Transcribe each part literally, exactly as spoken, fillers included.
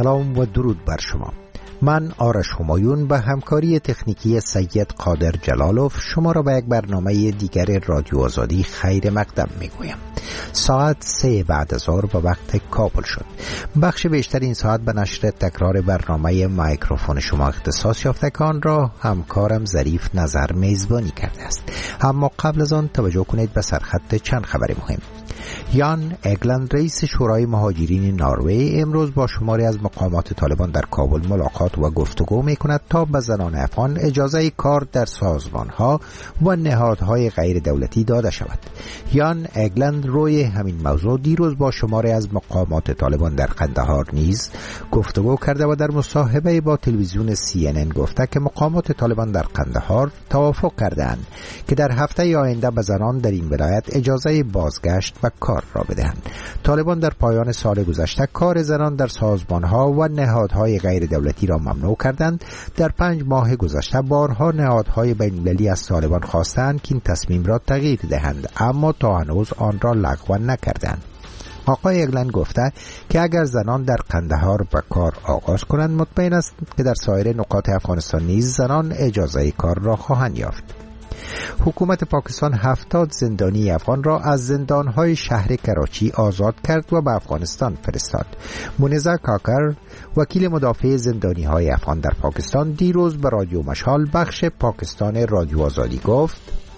سلام و درود بر شما. من آرش همایون به همکاری تکنیکی سید قادر جلالوف شما را به یک برنامه دیگر رادیو آزادی خیر مقدم میگویم. ساعت سه بعد از ظهر به وقت کابل شد. بخش بیشتر این ساعت به نشر تکرار برنامه میکروفون شما اختصاص یافته که آن را همکارم ظریف نظر میزبانی کرده است. اما قبل از آن توجه کنید به سرخط چند خبر مهم. یان اگلند رئیس شورای مهاجرین نروژ امروز با شماری از مقامات طالبان در کابل ملاقات و گفتگو می‌کند تا به زنان افغان اجازه کار در سازمان‌ها و نهادهای غیر دولتی داده شود. یان اگلند روی همین موضوع دیروز با شماری از مقامات طالبان در قندهار نیز گفتگو کرده و در مصاحبه با تلویزیون سی ان ان گفته که مقامات طالبان در قندهار توافق کردند که در هفته آینده به زنان در این ولایت اجازه بازگشت و کار را بدهند. طالبان در پایان سال گذشته کار زنان در سازمان‌ها و نهادهای غیر دولتی را ممنوع کردند. در پنج ماه گذشته بارها نهادهای بین‌المللی از طالبان خواستند که این تصمیم را تغییر دهند، اما تا هنوز آن را لغو نکردند. آقای اگلند گفته که اگر زنان در قندهار به کار آغاز کنند مطمئن است که در سایر نقاط افغانستان نیز زنان اجازه کار را خواهند یافت. حکومت پاکستان هفتاد زندانی افغان را از زندانهای شهر کراچی آزاد کرد و به افغانستان فرستاد. منیزه کاکر وکیل مدافع زندانی های افغان در پاکستان دیروز به رادیو مشال بخش پاکستان رادیو آزادی گفت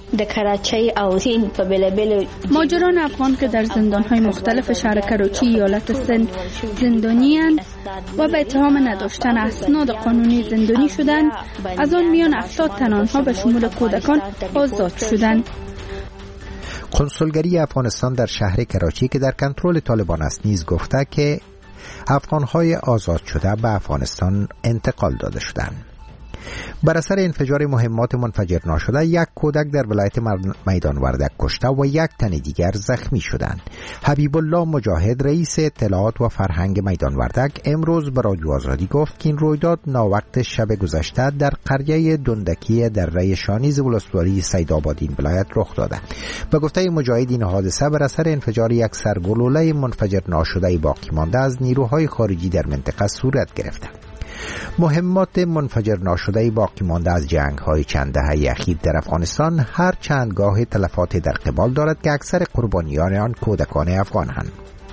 ماجران افغان که در زندانهای مختلف شهر کراچی ایالت سند زندانی اند و به اتهام نداشتن اسناد قانونی زندانی شدند، از آن میان هفتاد تن آنها به شمول کودکان آزاد شدند. کنسولگری افغانستان در شهر کراچی که در کنترل طالبان است نیز گفته که افغانهای آزاد شده به افغانستان انتقال داده شدند. بر اثر انفجار مهمات منفجر ناشده یک کودک در ولایت میدان وردک کشته و یک تن دیگر زخمی شدند. حبیب الله مجاهد رئیس اطلاعات و فرهنگ میدان وردک امروز به رادیو آزادی گفت که این رویداد ناوقت شب گذشته در قریه دندکی در ری شانیز ولسوالی سیدآباد این ولایت رخ داده. به گفته مجاهد این حادثه بر اثر انفجار یک سرگلوله منفجر ناشده باقی مانده از نیروهای خارجی در منطقه صورت گرفته. مهمات منفجر ناشده باقی مانده از جنگ‌های چند دهه اخیر در افغانستان هر چندگاه تلفات در قبال دارد که اکثر قربانیان آن کودکان افغان‌اند.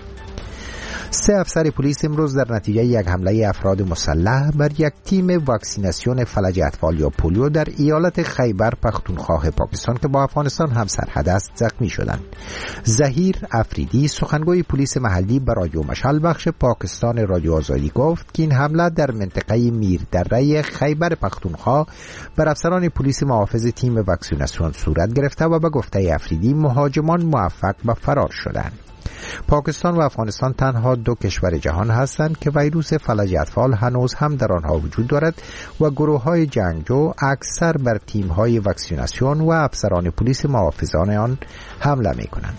سه افسر پلیس امروز در نتیجه یک حمله افراد مسلح بر یک تیم واکسیناسیون فلج اطفال یا پولیو در ایالت خیبر پختونخوا پاکستان که با افغانستان همسرحد است زخمی شدند. ظهیر افریدی سخنگوی پلیس محلی به رادیو مشال بخش پاکستان رادیو آزادی گفت که این حمله در منطقه میر دره خیبر پختونخوا بر افسران پلیس محافظ تیم واکسیناسیون صورت گرفته و به گفته افریدی مهاجمان موفق به فرار شدند. پاکستان و افغانستان تنها دو کشور جهان هستند که ویروس فلج اطفال هنوز هم در آنها وجود دارد و گروه‌های جنگجو اکثر بر تیم‌های واکسیناسیون و افسران پلیس محافظان آن حمله می‌کنند.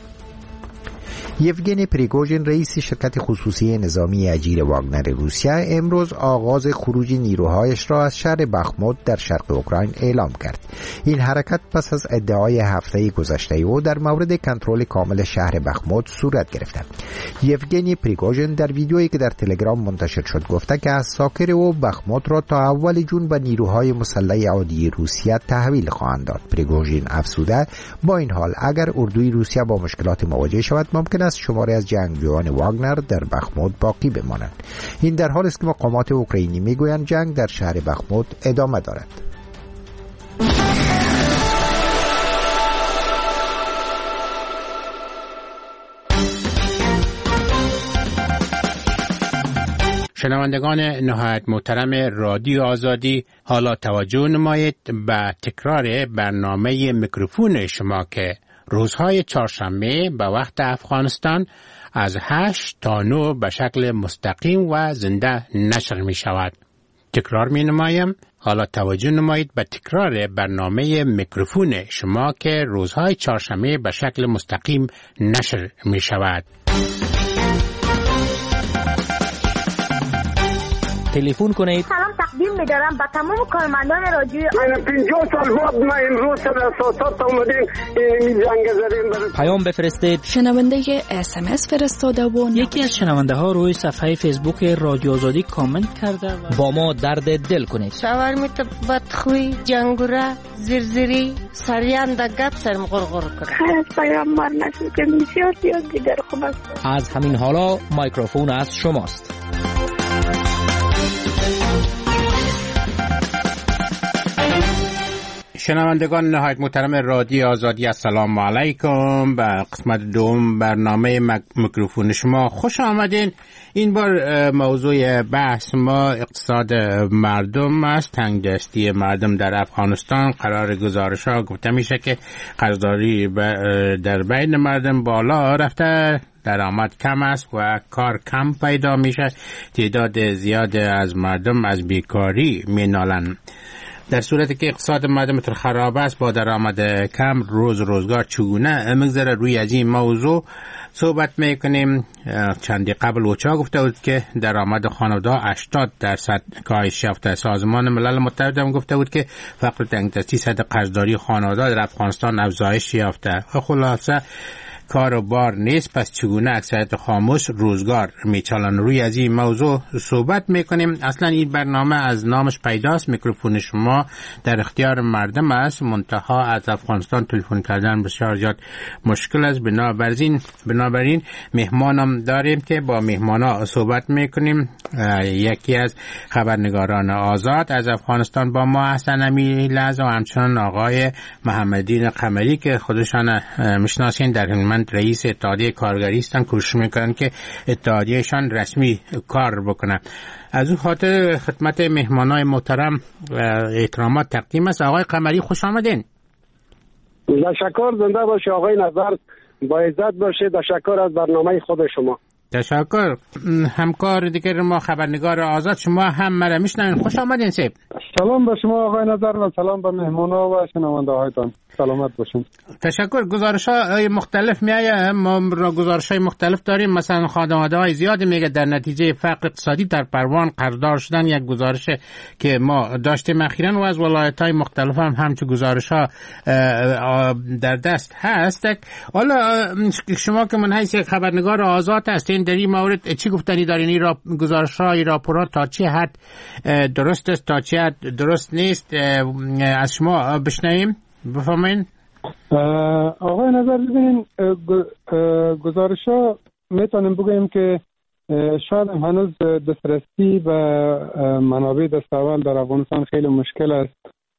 یوگنی پریگوژین رئیس شرکت خصوصی نظامی اجیر واگنر روسیه امروز آغاز خروج نیروهایش را از شهر بخموت در شرق اوکراین اعلام کرد. این حرکت پس از ادعای هفته گذشته او در مورد کنترل کامل شهر بخموت صورت گرفته. یوگنی پریگوژین در ویدیویی که در تلگرام منتشر شد گفته که از ساکر او بخموت را تا اول جون به نیروهای مسلح عادی روسیه تحویل خواهند داد. پریگوژین افزوده با این حال اگر اردوی روسیه با مشکلات مواجه شود ممکن است شماری از جنگجویان واگنر در بخموت باقی بمانند. این در حالی است که مقامات اوکراینی میگویند جنگ در شهر بخموت ادامه دارد. شنوندگان نهایت محترم رادیو آزادی، حالا توجه نمایید به تکرار برنامه میکروفون شما که روزهای چهارشنبه به وقت افغانستان از هشت تا نه به شکل مستقیم و زنده نشر می شود. تکرار می نمایم. حالا توجه نمایید به تکرار برنامه میکروفون شما که روزهای چهارشنبه به شکل مستقیم نشر می شود. تلفن کنید. سلام تقدیم می‌دارم به تمام کارمندان رادیو. من پنجاه سال بعد ما امروز سر اساسات اومدیم این جنگ زدیم. پیام بفرستید. شنونده اس ام اس فرستاده و یکی از شنونده ها روی صفحه فیسبوک رادیو آزادی کامنت کرده و با ما درد دل کنید. شاورمیت بدخوی جنگوره زرزری سریان دا گپ سرم غرغر کرد. خیلی پیامبر نشد که بسیار زیاد دیگر خوب است. از همین حالا میکروفون از شماست. شنوندگان نهایت محترم رادیو آزادی، السلام علیکم. به قسمت دوم برنامه میکروفون شما خوش آمدین. این بار موضوع بحث ما اقتصاد مردم است، تنگدستی مردم در افغانستان. قرار گزارش ها گفته میشه که قرضداری در بین مردم بالا رفته، درآمد کم است و کار کم پیدا میشه، تعداد زیاد از مردم از بیکاری مینالند. در صورتی که اقتصاد مردم تر خراب است، با درآمد کم روز روزگار چگونه مگذره، روی از این موضوع صحبت میکنیم. چندی قبل اوچا گفته بود که درآمد خانواده هشتاد درصد کاهش یافته. سازمان ملل متحد هم گفته بود که فقر تنگدستی سطح قرضداری خانواده در افغانستان افزایش یافته. خلاصه کار و بار نیست، پس چگونه اکثریت خاموش روزگار میچالن؟ روی از این موضوع صحبت میکنیم. اصلا این برنامه از نامش پیداست، میکروفون شما در اختیار مردم است، منتها از افغانستان تلفن کردن بسیار زیاد مشکل است. بنابراین بنابراین مهمانم داریم که با مهمانا صحبت میکنیم. یکی از خبرنگاران آزاد از افغانستان با ما هستن همین لحظه، و همچنان آقای محمدین قمری که خودشان میشناسین، در من رئیس اتحادیه کارگری هستن، کوشش میکنن که اتحادیهشان رسمی کار بکنه. از اون خاطر خدمت مهمانای محترم احترامات تقدیم است. آقای قمری خوش آمدین. تشکر، زنده باشه آقای نظر، با عزت باشه. تشکر از برنامه خود شما. تشکر. همکار دیگر ما خبرنگار آزاد، شما هم مرا میشنوین. خوش آمدین سیب. سلام به شما آقای نظر و سلام به مهمانا و شنونده هایتان. سلامت باشین. تشکر. گزارش های مختلف میایه، ما را گزارش های مختلف داریم. مثلا خانواده های زیادی میگه در نتیجه فقر اقتصادی در پروان قرضدار شدن. یک گزارش که ما داشتیم اخیراً و از ولایت های مختلف هم همچون گزارش ها در دست هست. حالا شما که من حیث خبرنگار آزاد هستین، در این مورد چی گفتنی دارین؟ این را گزارش های راپورات تا چه حد درست است، تا چه حد درست نیست؟ از شما بشنویم. بفهمین. آقای نظر ببینین، گزارش ها میتونیم بگویم که شاید هنوز دسترسی به منابع دست اول در افغانستان خیلی مشکل است.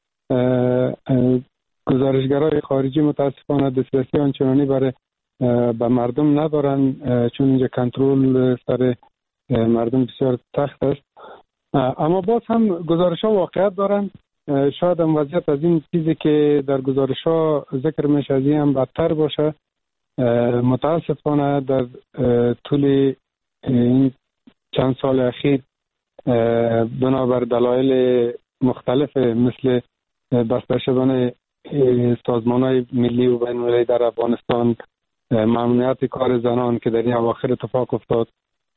گزارشگرای خارجی متاسفانه دسترسی آنچنانی برای به مردم ندارن، چون اینجا کنترل سر مردم بسیار سخت است. اما باز هم گزارش ها واقعیت دارن. شاید هم وضعیت از این چیزی که در گزارش ها ذکر میشه از این هم بدتر باشه. متاسفانه در طول این چند سال اخیر بنابر دلایل مختلف مثل بسته شدن سازمان های ملی و بین المللی در افغانستان، ممنوعیت کار زنان که در این اواخر اتفاق افتاد،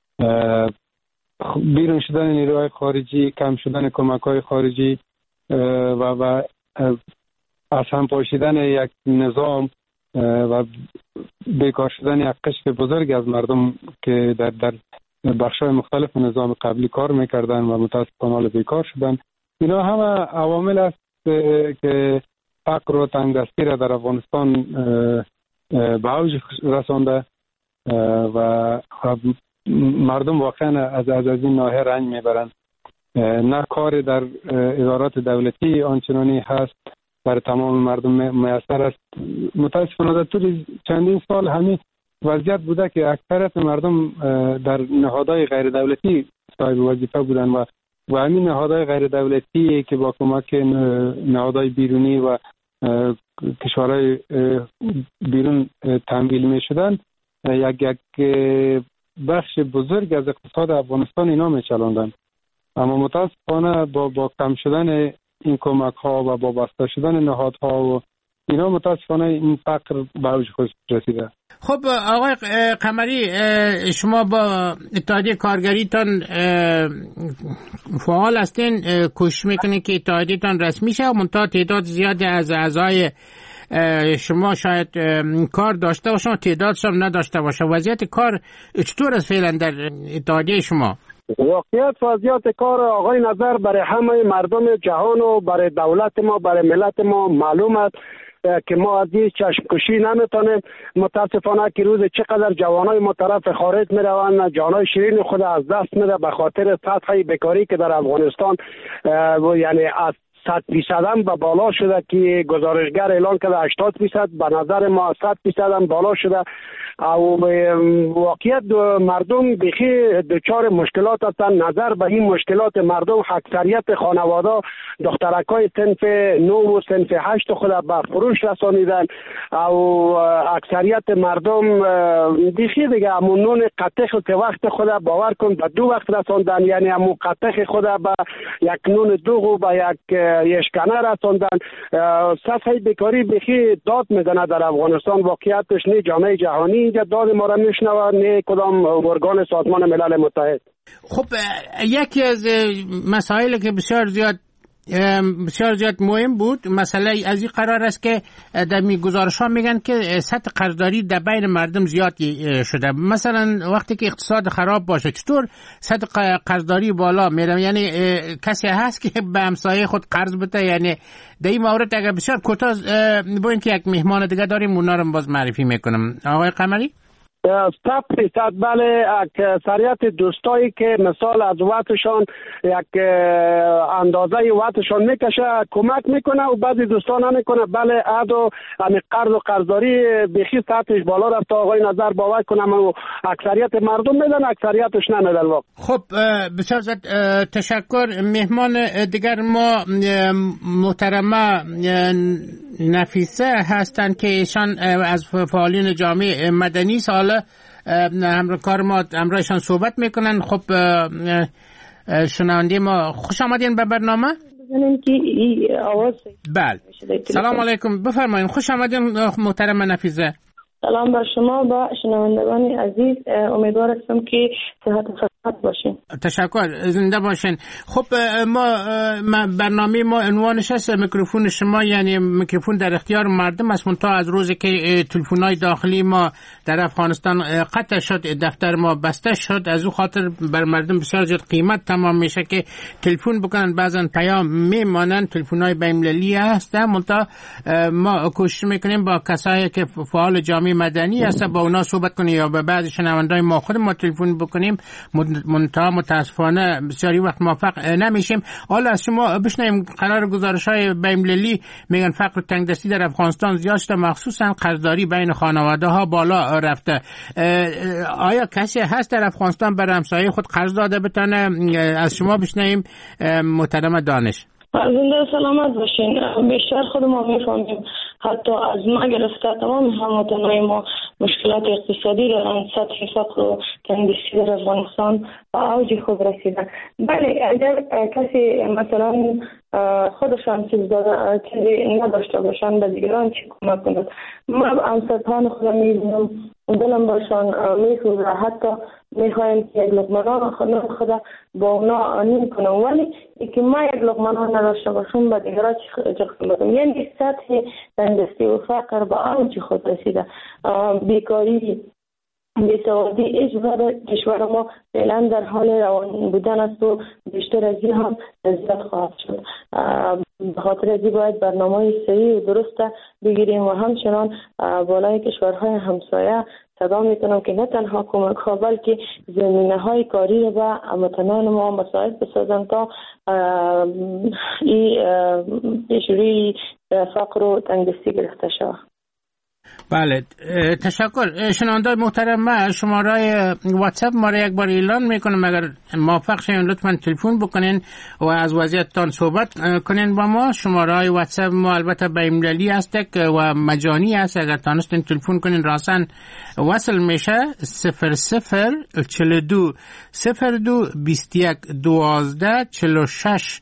بیرون شدن نیروهای خارجی، کم شدن کمک های خارجی و و از هم پاشیدن یک نظام و بیکار شدن یک قشر بزرگ از مردم که در در بخش‌های مختلف نظام قبلی کار میکردن و متاسفانه حال بیکار شدن. اینا همه عوامل است که فقر و تنگدستی را در افغانستان به اوج رسانده و مردم واقعا از از این ناحیه رنج میبرند. نه کار در ادارات دولتی آنچنانی هست برای تمام مردم میسر است. متاسفانه در طول چندین سال همین وضعیت بوده که اکثریت مردم در نهادهای غیر دولتی صاحب وظیفه بودن و و همین نهادهای غیر دولتی که با کمک نهادهای بیرونی و کشورهای بیرون تمویل می شدن یک یک بخش بزرگ از اقتصاد افغانستان اینا می چلاندن. اما متاسفانه با با کم شدن این کمک ها و با بسته شدن نهادها و اینا متاسفانه این فقر به اوج خود رسیده. خب آقای قمری، شما با اتحادیه کارگریتان فعال هستین، کوشش میکنین که اتحادیه‌تان رسمی شه، منتها تعداد زیادی از اعضای شما شاید کار داشته باشه و تعدادشان نداشته باشه. وضعیت کار چطور است فعلا در اتحادیه شما؟ واقعیت وضعیت کار آقای نظر برای همه مردم جهان و برای دولت ما، برای ملت ما معلوم است که ما از این چشم کشی نمیتونیم. متاسفانه که روز چقدر جوانای ما طرف خارج میروند، جانای شیرین خود از دست میده به خاطر سطح بیکاری که در افغانستان یعنی از صد فیصد هم به بالا شده که گزارشگر اعلان کرده هشتاد فیصد، به نظر ما صد فیصد هم بالا شده. او واقعیت مردم بخی دچار مشکلات هستند. نظر به این مشکلات مردم، اکثریت خانواده دخترکای صنف نه و صنف هشت خود به فروش رسانیدن. او اکثریت مردم بخی دیگه همون نون قطخ که وقت خود باور کن به دو وقت رساندن، یعنی همون قطخ خود به یک نون دوغ و یک یشکنه رساندن. سطح بیکاری بخی داد میزنه در افغانستان. واقعیتش نه جامعه جهانی اینجا داد ما را میشنوه، نه کدام ارگان سازمان ملل متحد. خب یکی از مسائلی که بسیار زیاد بسیار زیاد مهم بود، مسئله از این قرار است که در می گزارش ها میگن که سطح قرضداری در بین مردم زیاد شده. مثلا وقتی که اقتصاد خراب باشه چطور سطح قرضداری بالا میره؟ یعنی کسی هست که به همسایه خود قرض بده؟ یعنی در این مورد اگر بسیار کوتاه بگوین که یک مهمان دیگه داریم اونا رو باز معرفی میکنم. آقای قمری؟ صد فیصد بله. اکثریت دوستایی که مثال از وقتشان یک اندازه وقتشان میکشه کمک میکنه و بعضی دوستان نمیکنه. بله ادو همین قرض و قرضداری بخی سطحش بالا رفته. آقای نظر باور کنم و اکثریت مردم میدن، اکثریتش نمیدن. خب بسیار زیاد تشکر. مهمان دیگر ما محترمه نفیسه هستند که ایشان از فعالین جامعه مدنی سال همراه کار ما همراهشان صحبت میکنن. خب شنونده ما خوش آمدین به برنامه. بله سلام علیکم، بفرمایید. خوش آمدین محترم نفیسه. سلام بر شما و شنوندگان عزیز، امیدوار هستم که صحت و سلامت باشین. تشکر، زنده باشین. خب ما برنامه ما عنوانش هست میکروفون شما، یعنی میکروفون در اختیار مردم است. منتها از روزی که تلفن‌های داخلی ما در افغانستان قطع شد، دفتر ما بسته شد، از او خاطر بر مردم بسیار زیاد قیمت تمام میشه که تلفن بکنن، بعضن پیام میمانن. تلفن‌های بین‌المللی هست، منتها ما کوشش میکنیم با کسایی که فعال جامعه مدنی هستن با اونا صحبت کنیم یا به بعضی شنوندای ما خود ما تلفن بکنیم. منتها متاسفانه بسیاری وقت موفق نمیشیم. حالا از شما بشنویم قرار گزارش‌های بین‌المللی میگن فقر و تنگدستی در افغانستان زیاد شده، مخصوصا قرضداری بین خانواده‌ها بالا رفته. آیا کسی هست در افغانستان برای همسایه خود قرض داده بتونه؟ از شما بشنویم محترم دانش. زنده سلامت باشین. بیشتر خود ما میفهمیم، حتی از ما گرفته تمام هموطنان ما مشکلات اقتصادی دارن. سطح فقر و تنگدستی در افغانستان به اوج خود رسیده. بله اگر کسی مثلا خودشان چیز داره چیزی نداشته باشن به دیگران چی کمک کنند؟ ما همسران خودم میبینم دلم باشن میسوزه، حتی میخوایم که یک لقمه نان خدا با اونا نیم کنم، ولی که ما یک لقمه نان نداشته باشم به دیگران چی کنم؟ یعنی سطح تنگدستی و فقر به اوج خود رسیده. بیکاری، بیسوادی اجبار کشور ما فعلا در حال روان بودن است و بیشتر از این هم زیاد خواهد شد. به خاطر از این باید برنامه صحیح و درست بگیریم و همچنان بالای کشورهای همسایه صدا میکنم که نه تنها کمک ها بلکه زمینه های کاری و هموطنان ما مساعد بسازن تا این شروعی فقر و تنگدستی گرفته شود. بله تشکر. شنوندای محترم، ما شماره واتساپ ما را یک بار اعلان میکنم، اگر موافق شوین لطفا تلفن بکنین و از وضعیتتان صحبت کنین با ما. شماره های واتساپ ما البته بین‌المللی هست و مجانی است، اگر تانستین تلفن کنین راسن وصل میشه. صفر صفر چهل و دو صفر دو بیست و یک دوازده چهل و شش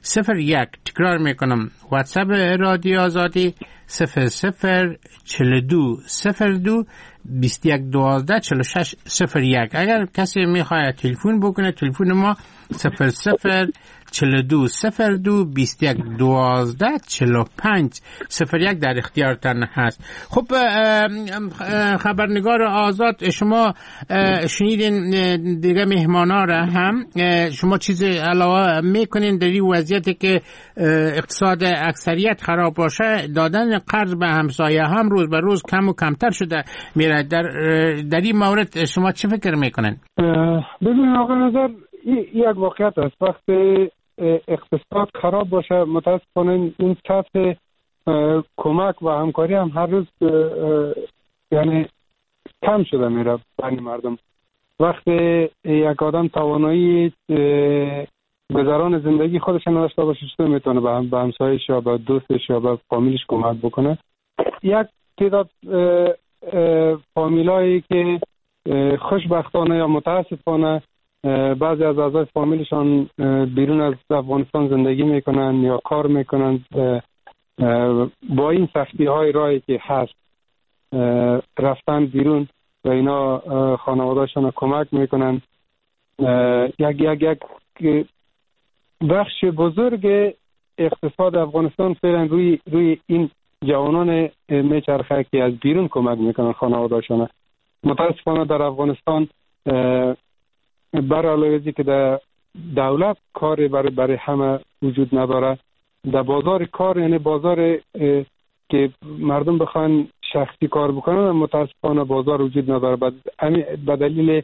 صفر یک. تکرار میکنم واتساپ رادیو آزادی صفر صفر چهل و دو صفر دو بیست و یک دوازده چهل و شش صفر یک. اگر کسی میخواید تلفن بکنه تلفن ما صفر صفر چهل و دو صفر دو بیست و یک دوازده چهل و پنج صفر یک در اختیارتان هست. خب خبرنگار آزاد، شما شنیدین دیگه مهمانا را هم، شما چیز علاوه میکنین در این وضعیتی که اقتصاد اکثریت خراب باشه؟ دادن قرض به همسایه هم روز به روز کم و کمتر شده میره. در در این مورد شما چه فکر میکنین؟ ببینید آقا نظر، یک واقعیت است. وقتی اقتصاد خراب باشه متاسفانه این سطح کمک و همکاری هم هر روز یعنی کم شده میره بین مردم. وقتی یک آدم توانایی گذران زندگی خودش نداشته باشه چطور میتونه به هم به همسایه‌اش یا به دوستش یا به فامیلش کمک بکنه؟ یک تعداد فامیلایی که خوشبختانه یا متاسفانه بعضی از اعضای فامیلشان بیرون از افغانستان زندگی میکنن یا کار میکنن، با این سختی های راهی که هست رفتن بیرون و اینا خانوادهشان کمک میکنن. یک یک یک بخش بزرگ اقتصاد افغانستان فعلا روی روی این جوانان میچرخه که از بیرون کمک میکنن خانوادهشان. متاسفانه در افغانستان برای علاوه که در دولت کاری برای برای همه وجود نداره، در بازار کار یعنی بازار که مردم بخوان شخصی کار بکنن متاسفانه بازار وجود نداره. به دلیل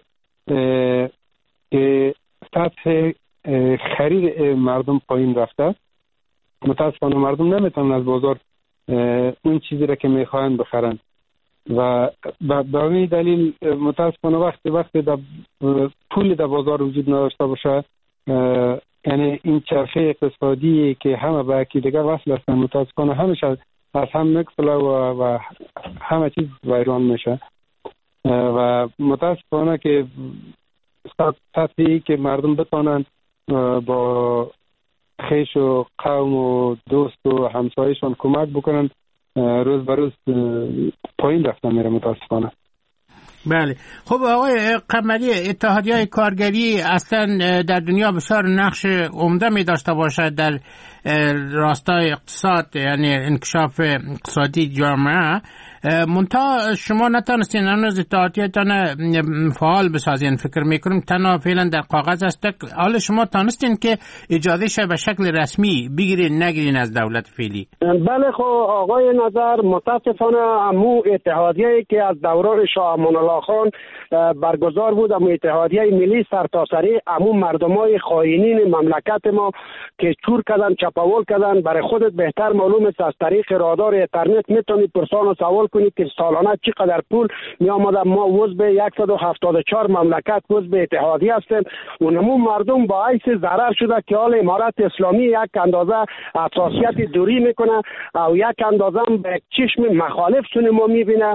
که سطح خرید مردم پایین رفته متاسفانه مردم نمیتونن از بازار اون چیزی را که میخواین بخرن و به این دلیل متاسفانه وقتی وقتی در پول در بازار وجود نداشته باشه، یعنی این چرخه اقتصادی که همه به یکی دیگه وصل هستن متاسفانه همیشه از هم میگسله و, و همه چیز ویران میشه و متاسفانه که سطحی که مردم بتونن با خیش و قوم و دوست و همسایشون کمک بکنن روز به روز پایین رفتن میره متاسفانه. بله. خب آقای قمری، اتحادیه کارگری اصلا در دنیا بسیار نقش عمده می داشته باشد در راستای اقتصاد، یعنی انکشاف اقتصادی جامعه، منتها شما نتانستین هنوز اتحادیه‌تان فعال بسازین. فکر میکنم تنها فعلا در کاغذ است. حالا شما تانستین که اجازه شه به شکل رسمی بگیرین نگیرین از دولت فعلی؟ بله. خب آقای نظر، متاسفانه امو اتحادیه‌ای که از دوران شاه امان الله خان برگزار بود، امو اتحادیه ملی سرتاسری، امو مردمای خائنین مملکت ما که چور کردن، چپاول کردن، برای خودت بهتر معلوم است از طریق رادار اینترنت میتونی پرسان و سوال کنید که سالانه چقدر پول می آمده. ما عضو صد و هفتاد و چهار مملکت عضو اتحادیه هستیم. اونمون مردم باعث ضرر شده که حال امارت اسلامی یک اندازه اساسیت دوری میکنه و یک اندازه به چشم مخالف سون ما میبینه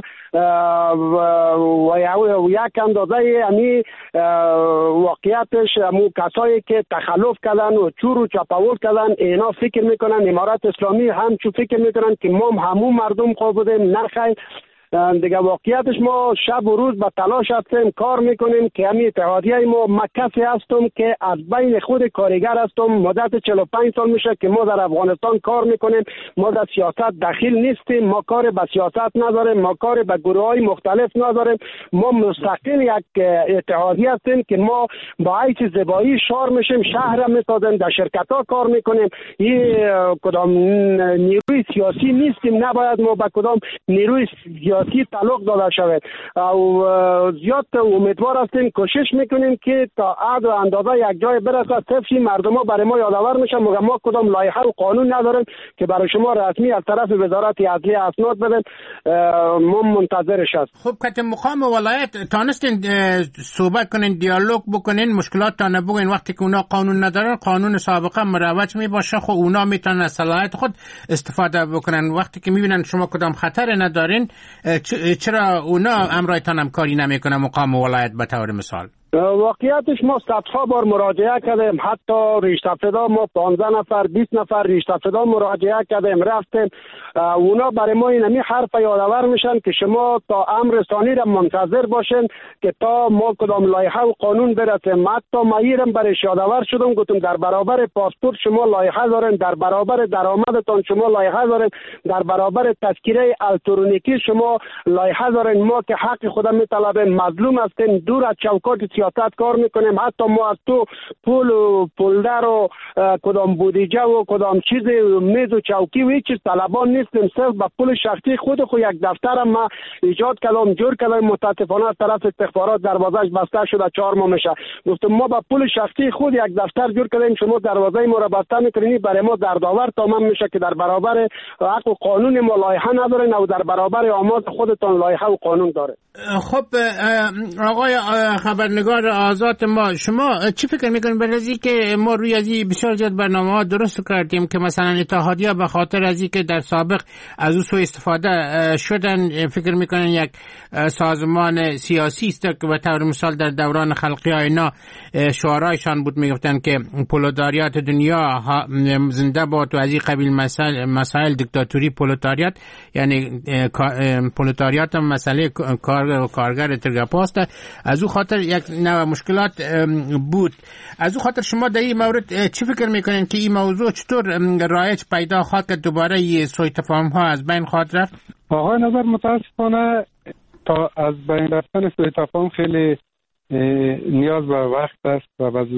و یک اندازه امی واقعیتش امو کسایی که تخلف کردن و چور و چپاول کردن اینا فکر میکنن امارت اسلامی هم چون فکر میکنن که ما همون مردم خوب بودیم. نه خیر دیگه، واقعیتش ما شب و روز به تلاش هستیم، کار میکنیم که همین اتحادیه ما مکسی هستم که از بین خود کارگر هستم. مدت چهل و پنج سال میشه که ما در افغانستان کار میکنیم. ما در سیاست دخیل نیستیم، ما کار به سیاست نداریم، ما کار به گروه های مختلف نداریم. ما مستقل یک اتحادیه هستیم که ما با عیش زیبایی شهر میشیم، شهر میسازیم، در شرکت ها کار میکنیم. این کدام نیروی سیاسی نیستیم، نباید ما به کدام نیروی سیاسی تعلق داده شود. او زیاد امیدوار هستیم، کوشش میکنیم که تا حد و اندازه یک جای برسه. طفلی مردم ها برای ما یادآور میشن، مگر ما کدام لایحه و قانون نداریم که برای شما رسمی از طرف وزارت عدلیه اسناد بدن. ما منتظرش هست. خب کت مقام ولایت تانستین صحبت کنین، دیالوگ بکنین، مشکلات تا نبگین. وقتی که اونا قانون ندارن، قانون سابقه مروج می باشه، خب اونا میتونن از صلاحیت خود استفاده بکنن. وقتی که میبینن شما کدام خطر ندارین، چرا اونا امرایتان هم کاری نمیکنه مقام ولایت به طور مثال؟ واقعیتش ما صدها بار مراجعه کردیم، حتی ریشتفدا ما پانزده نفر بیست نفر ریشتفدا مراجعه کردیم رفتیم. اونا برای ما اینمی حرف یادآور میشن که شما تا امر ثانی را منتظر باشین که تا ما کدام لایحه و قانون برسیم. حتی ما ایرم برای یادآور شدم، گفتم در برابر پاسپورت شما لایحه دارین، در برابر درآمدتان شما لایحه دارین، در برابر تذکره الکترونیکی شما لایحه دارین. ما که حق خودم میطلبیم، مظلوم هستیم، دور از چوکات سیاست کار میکنیم. حتی ما از تو پول و پولدر و کدام بودجه و کدام چیز میز و چوکی و هیچ چیز طلبان نیستیم، صرف با پول شخصی خود خود یک دفتر ما ایجاد کردم جور کردم. متاسفانه از طرف استخبارات دروازه‌اش بسته شده، چهار ماه میشه. گفتم ما با پول شخصی خود یک دفتر جور کردیم، شما دروازه ما را بسته میکنید. برای ما دردآور تمام میشه که در برابر حق و قانون ما لایحه ندارین و در برابر آماز خودتان لایحه و قانون داره. خب آقای خبرنگار آزاد، ما شما چی فکر میکنید برای از که ما روی از بسیار زیاد برنامه‌ها درست کردیم که مثلا اتحادیه به خاطر از که در سابق از او سوء استفاده شدن، فکر میکنن یک سازمان سیاسی است که به طور مثال در دوران خلقی ها اینا شعارایشان بود میگفتن که پولداریات دنیا زنده باد و از این قبیل مسائل مسائل دیکتاتوری پولداریات، یعنی پولداریات هم مسئله کارگر و کارگر ترگپاست. از او خاطر یک نوع مشکلات بود. از او خاطر شما در این مورد چی فکر میکنین که این موضوع چطور رایج پیدا خواهد که دوباره یه سوء تفاهم ها از بین خواهد رفت؟ آقای نظر متاسفانه تا از بین رفتن سوء تفاهم خیلی نیاز به وقت است و باز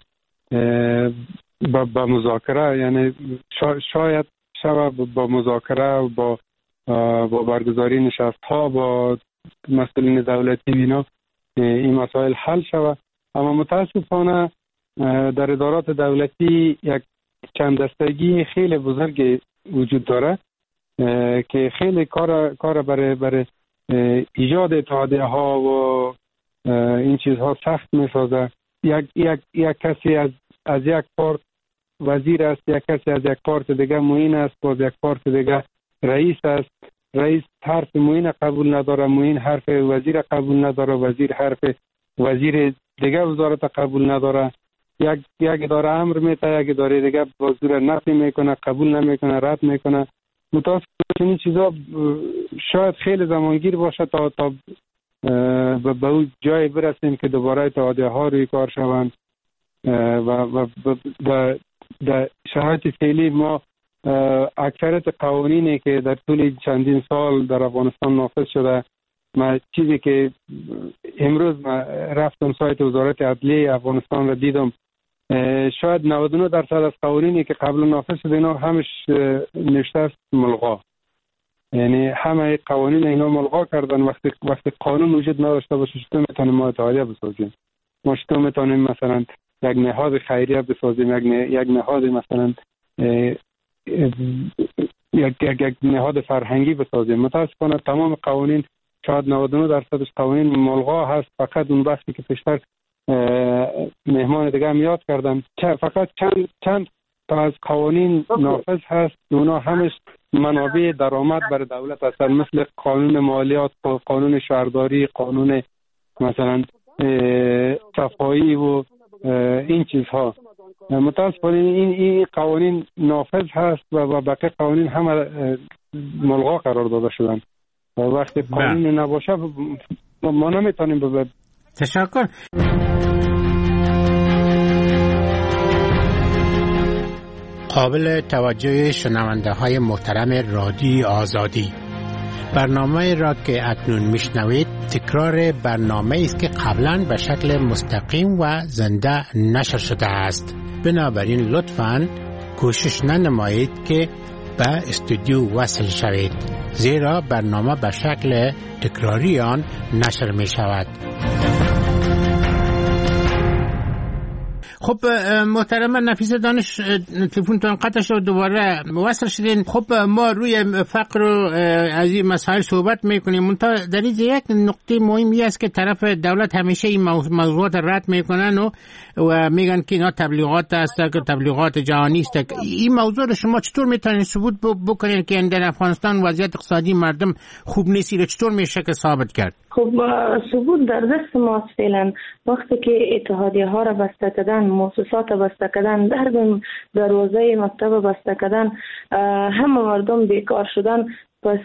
با مذاکره، یعنی شاید شب با مذاکره و با با برگزاری نشست ها با مسئولین دولتی اینا این مسائل حل شود. اما متاسفانه در ادارات دولتی یک چند دستگی خیلی بزرگ وجود داره که خیلی کار کار برای برای ایجاد اتحادیه ها و این چیزها سخت میسازه. یک یک یک کسی از از یک پارت وزیر است، یک کسی از یک پارت دیگه معین است، باز یک پارت دیگه رئیس است. رئیس حرف معین قبول نداره، معین حرف وزیر قبول نداره، وزیر حرف وزیر دیگه وزارت قبول نداره. یک یک اداره امر میته، یک اداره دیگه بازور نفی میکنه، قبول نمیکنه، رد میکنه. متاسفانه این چیزا شاید خیلی زمانگیر باشه تا تا به اون جای برسیم که دوباره اتحادیه ها روی کار شوند و و و در شرایط فعلی ما اکثریت قوانینی که در طول چندین سال در افغانستان نافذ شده، ما چیزی که امروز ما رفتم سایت وزارت عدلیه افغانستان را دیدم، شاید نود و نه درصد از قوانینی که قبل نافذ شده اینا همش نوشته است ملغا. یعنی همه قوانین اینا ملغا کردن. وقتی وقتی قانون وجود نداشته باشه چطور میتونیم ما اتحادیه بسازیم؟ ما چطور میتونیم مثلا یک نهاد خیریه بسازیم، یک یک نهاد مثلا یک یک نهاد فرهنگی بسازیم؟ متاسفانه تمام قوانین، شاید نود و نه درصدش قوانین ملغا هست. فقط اون بحثی که پیشتر مهمان دیگه هم یاد کردم، فقط چند چند تا از قوانین نافذ هست. اونا همش منابع درآمد برای دولت هستن، مثل قانون مالیات، قانون شهرداری، قانون مثلا صفایی و این چیزها. متاسفانه این این قوانین نافذ هست و بقیه قوانین همه ملغا قرار داده شدن. و وقتی قانون نباشه ما نمیتونیم ببریم. تشکر. قابل توجه شنونده های محترم رادیو آزادی، برنامه را که اکنون میشنوید تکرار برنامه است که قبلا به شکل مستقیم و زنده نشر شده است. بنابراین لطفاً کوشش ننمایید که به استودیو وصل شوید، زیرا برنامه به شکل تکراری آن نشر می شود. خب محترم نفیسه دانش، تلفنتون قطع شد، دوباره وصل شدین. خب ما روی فقر و از این مسائل صحبت میکنیم، منتها در این یک نقطه مهمی است که طرف دولت همیشه این موضوعات رد میکنن و, و میگن که اینا تبلیغات است، که تبلیغات جهانی است. این موضوع رو شما چطور میتونید ثبوت بکنید که در افغانستان وضعیت اقتصادی مردم خوب نیست؟ رو چطور میشه که ثابت کرد؟ خب ثبوت در دست ماست فعلا. وقتی که اتحادیه ها را بسته کردن، مؤسسات بسته کردن، در دروازه مکتب بسته کردن، همه مردم بیکار شدن، پس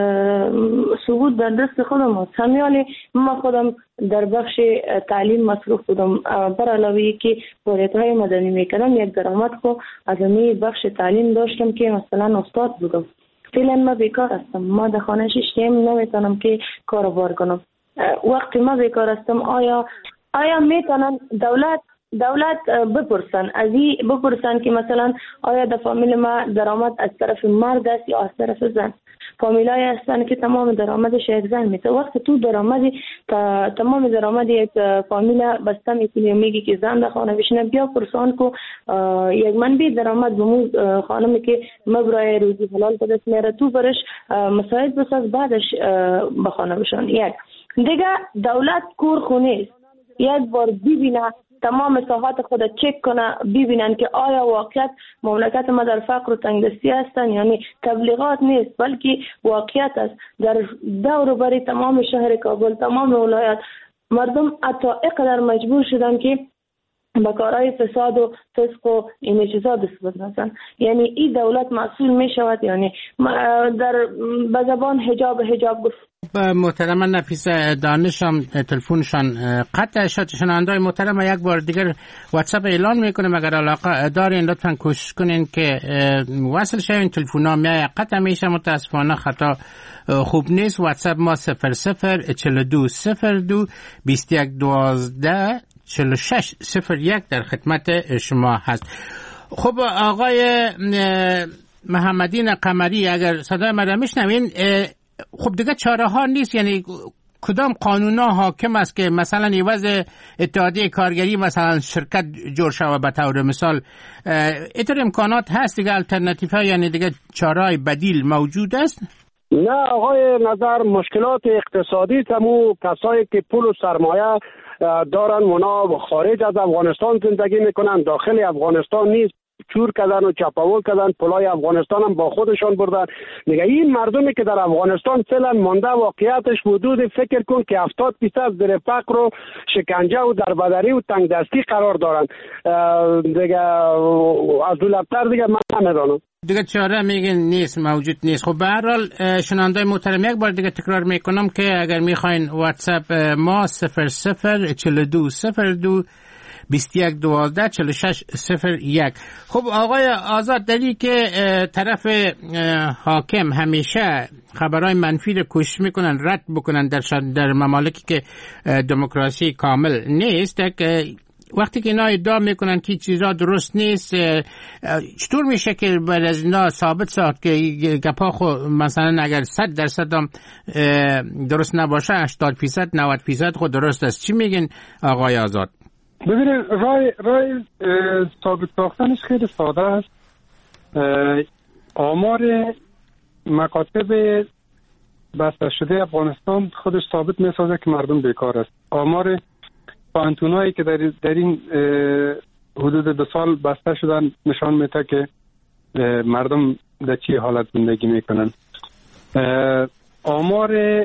ثبوت در دست خودم است. همیالی من خودم در بخش تعلیم مصروف بودم، بر علاوه که فعالیت‌های مدنی میکردم، یک درآمد خو از این بخش تعلیم داشتم که مثلا استاد بودم. فعلا من بیکار هستم، ما در خانه ششتیم نمیتونم که کار بار کنم. وقتی ما بیکار هستم، آیا آیا میتونن دولت دولت بپرسن از این بپرسن که مثلا آیا در فامیل ما درآمد از طرف مرد است یا از طرف زن؟ فامیلای هستن که تمام درآمدش یک زن میشه. وقتی تو درآمدی تا تمام درآمد یک فامیل بسته میکنی میگی که زن در خانه بشینه، بیا پرسان کو یک منبع درآمد بمو خانمی که مبرای روزی حلال به دست میاره، تو برش مساعد بساز بعدش به خانه بشان. یک دیگه دولت کور خونه یک بار ببینه، تمام ساحات خود چک کنه، ببینن که آیا واقعیت مملکت ما در فقر و تنگدستی هستن، یعنی تبلیغات نیست بلکه واقعیت است. در دور و بر تمام شهر کابل، تمام ولایات، مردم حتی اینقدر مجبور شدن که با کارهای فساد و فسق و این چیزا دست بزنن. یعنی این دولت مسئول می شود، یعنی در به زبان حجاب حجاب گفت. محترم نفیسه دانش هم تلفنشان قطع شد. شنونده‌های محترم یک بار دیگر واتساپ اعلان میکنم، اگر علاقه دارین لطفا کوشش کنین که وصل شوین. تلفن‌ها میای قطع میشه، متاسفانه خطا خوب نیست. واتساپ ما صفر صفر چهل و دو صفر دو بیست و یک دوازده چهل و شش صفر یک در خدمت شما هست. خب آقای محمدین قمری، اگر صدای من میشنوین، خب دیگه چاره ها نیست. یعنی کدام قانونا حاکم است که مثلا عوض اتحادیه کارگری مثلا شرکت جور شود به طور مثال؟ اینطور امکانات هست دیگه، الटरनेटिव ها، یعنی دیگه چاره بدیل موجود است؟ نه آقای نظر، مشکلات اقتصادی تمو کسایی که پول و سرمایه دارن اونا خارج از افغانستان زندگی میکنن، داخل افغانستان نیست، چور کردن و چپاول کردن، پولای افغانستان هم با خودشان بردن. دیگه این مردمی که در افغانستان فعلا مانده واقعیتش حدود فکر کن که هفتاد درصد در فقر و شکنجه و دربدری و تنگ دستی قرار دارن. دیگه از دولت‌تر دیگه من نمیدانم. دیگه چاره میگن نیست، موجود نیست. خب به هر حال شنونده محترم یک بار دیگه تکرار میکنم که اگر میخواین واتساپ ما صفر صفر چهل و دو صفر دو بیست و یک دوازده چهل و شش صفر یک. خب آقای آزاد، دلیل که طرف حاکم همیشه خبرهای منفی رو کوشش میکنن رد بکنن در در ممالکی که دموکراسی کامل نیست، که وقتی که اینا ادعا میکنن که چیزا درست نیست، چطور میشه که بعد از اینا ثابت ساخت که گپا خو مثلا اگر صد درصد هم درست نباشه هشتاد درصد نود درصد خود درست است؟ چی میگین آقای آزاد؟ ببینید رای رای ثابت ساختنش خیلی ساده است. آمار مکاتب بسته شده افغانستان خودش ثابت میسازه که مردم بیکار است. آمار پانتونایی که در, در این حدود دو سال بسته شدن نشان میده که مردم در چی حالت زندگی میکنن. آمار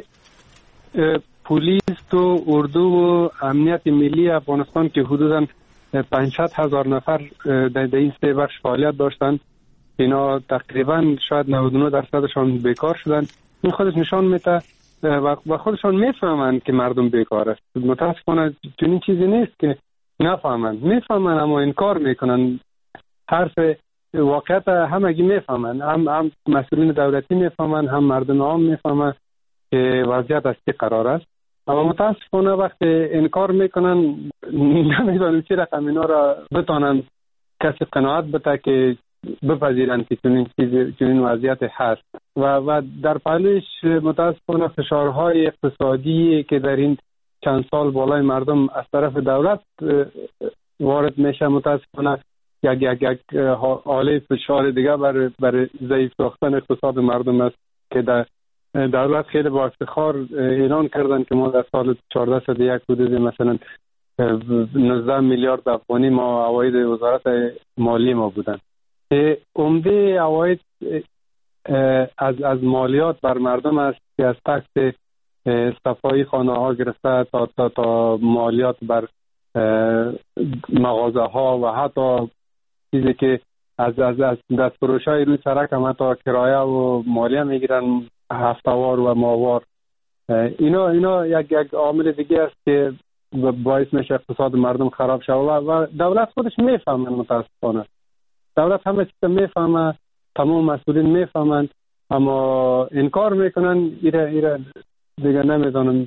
پلیس و اردو و امنیت ملی افغانستان که حدوداً پانصد هزار نفر در این سه بخش فعالیت داشتن، اینا تقریباً شاید نود و نه درصدشان بیکار شدن. این خودش نشان میده و خودشان میفهمن که مردم بیکار است. متاسفانه چنین چیزی نیست که نفهمن، میفهمن اما انکار میکنن. حرف واقعیت همگی میفهمن، هم هم مسئولین دولتی میفهمن، هم مردم عام میفهمن که وضعیت از چه قرار است. اما متاسفانه وقتی انکار میکنن نمیدونن چه رقم اینا را بتانن کسی قناعت بده که بپذیرن که چنین چیزی چنین وضعیت هست. و و در پهلوش متاسفانه فشارهای اقتصادی که در این چند سال بالای مردم از طرف دولت وارد میشه، متاسفانه یک یک یک حاله فشار دیگه برای برای ضعیف ساختن اقتصاد مردم است که در دولت خیلی با افتخار اعلان کردن که ما در سال چهارده صد یک حدود مثلا نوزده میلیارد افغانی ما عواید وزارت مالی ما بودن. عمده عواید از از مالیات بر مردم است که از تکس صفایی خانه ها گرفته تا تا تا مالیات بر مغازه ها و حتی چیزی که از از از دست فروشای روی سرک هم حتی کرایه و مالیه میگیرن هفتهوار و ماهوار. اینا اینا یک یک عامل دیگه است که باعث میشه اقتصاد مردم خراب شود و دولت خودش میفهمه. متاسفانه دولت همه چیز میفهمه، تمام مسئولین میفهمند، اما انکار میکنن. ایره ایره دیگه نمیدونم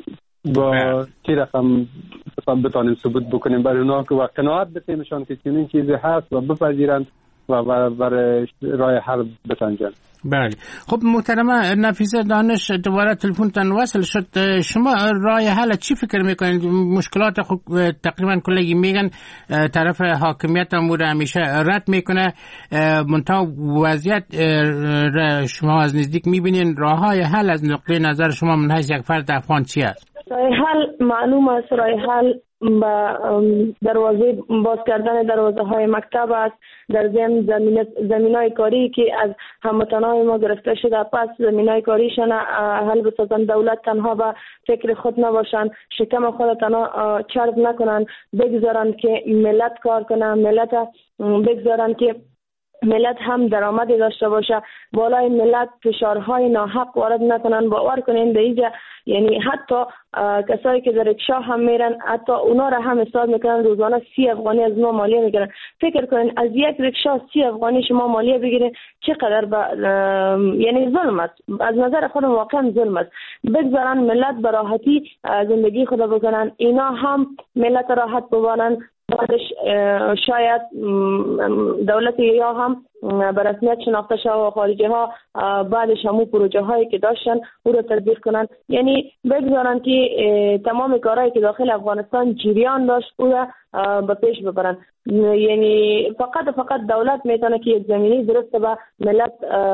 با چی رقم بتانیم ثبوت بکنیم برای اونا که و قناعت بتیمشان که چنین چیزی هست و بپذیرند و برای راه حل بسنجند. بله. خب محترمه نفیسه دانش، دوباره تلفنتان وصل شد. شما راه حل چی فکر میکنید؟ مشکلات خب تقریبا کلگی میگن طرف حاکمیت امور همیشه رد میکنه، منتها وضعیت شما از نزدیک میبینین. راه های حل از نقطه نظر شما من حیث یک فرد افغان چی است؟ راه حل معلوم است، راه حل با دروازه باز کردن دروازه های مکتب است، در ضمن زمین زمینای کاری که از هموطنان ما گرفته شده، پس زمینای کاریشان حل بسازن. دولت تنها به فکر خود نباشند، شکم خود تنها چرب نکنند، بگذارن که ملت کار کنه، ملت بگذارن که ملت هم درآمدی داشته باشه، بالای ملت فشارهای ناحق وارد نکنن. باور کنین به اینجا یعنی حتی کسایی که در رکشا هم میرن، حتی اونا را هم حساب میکنن روزانه سی افغانی از ما مالیه میگیرن. فکر کنین از یک رکشا سی افغانی شما مالیه بگیرین چقدر با یعنی ظلم است. از نظر خودم واقعا ظلم است. بگذارن ملت به راحتی زندگی خود بکنن، اینا هم ملت راحت ببانن. بعدش شاید دولت یا هم به رسمیت شناخته شده و خارجی ها بعدش همون پروژه هایی که داشتن او رو تطبیق کنن. یعنی بگذارن که تمام کارهایی که داخل افغانستان جریان داشت او را به پیش ببرن. یعنی فقط فقط دولت میتونه که یک زمینی درست به ملت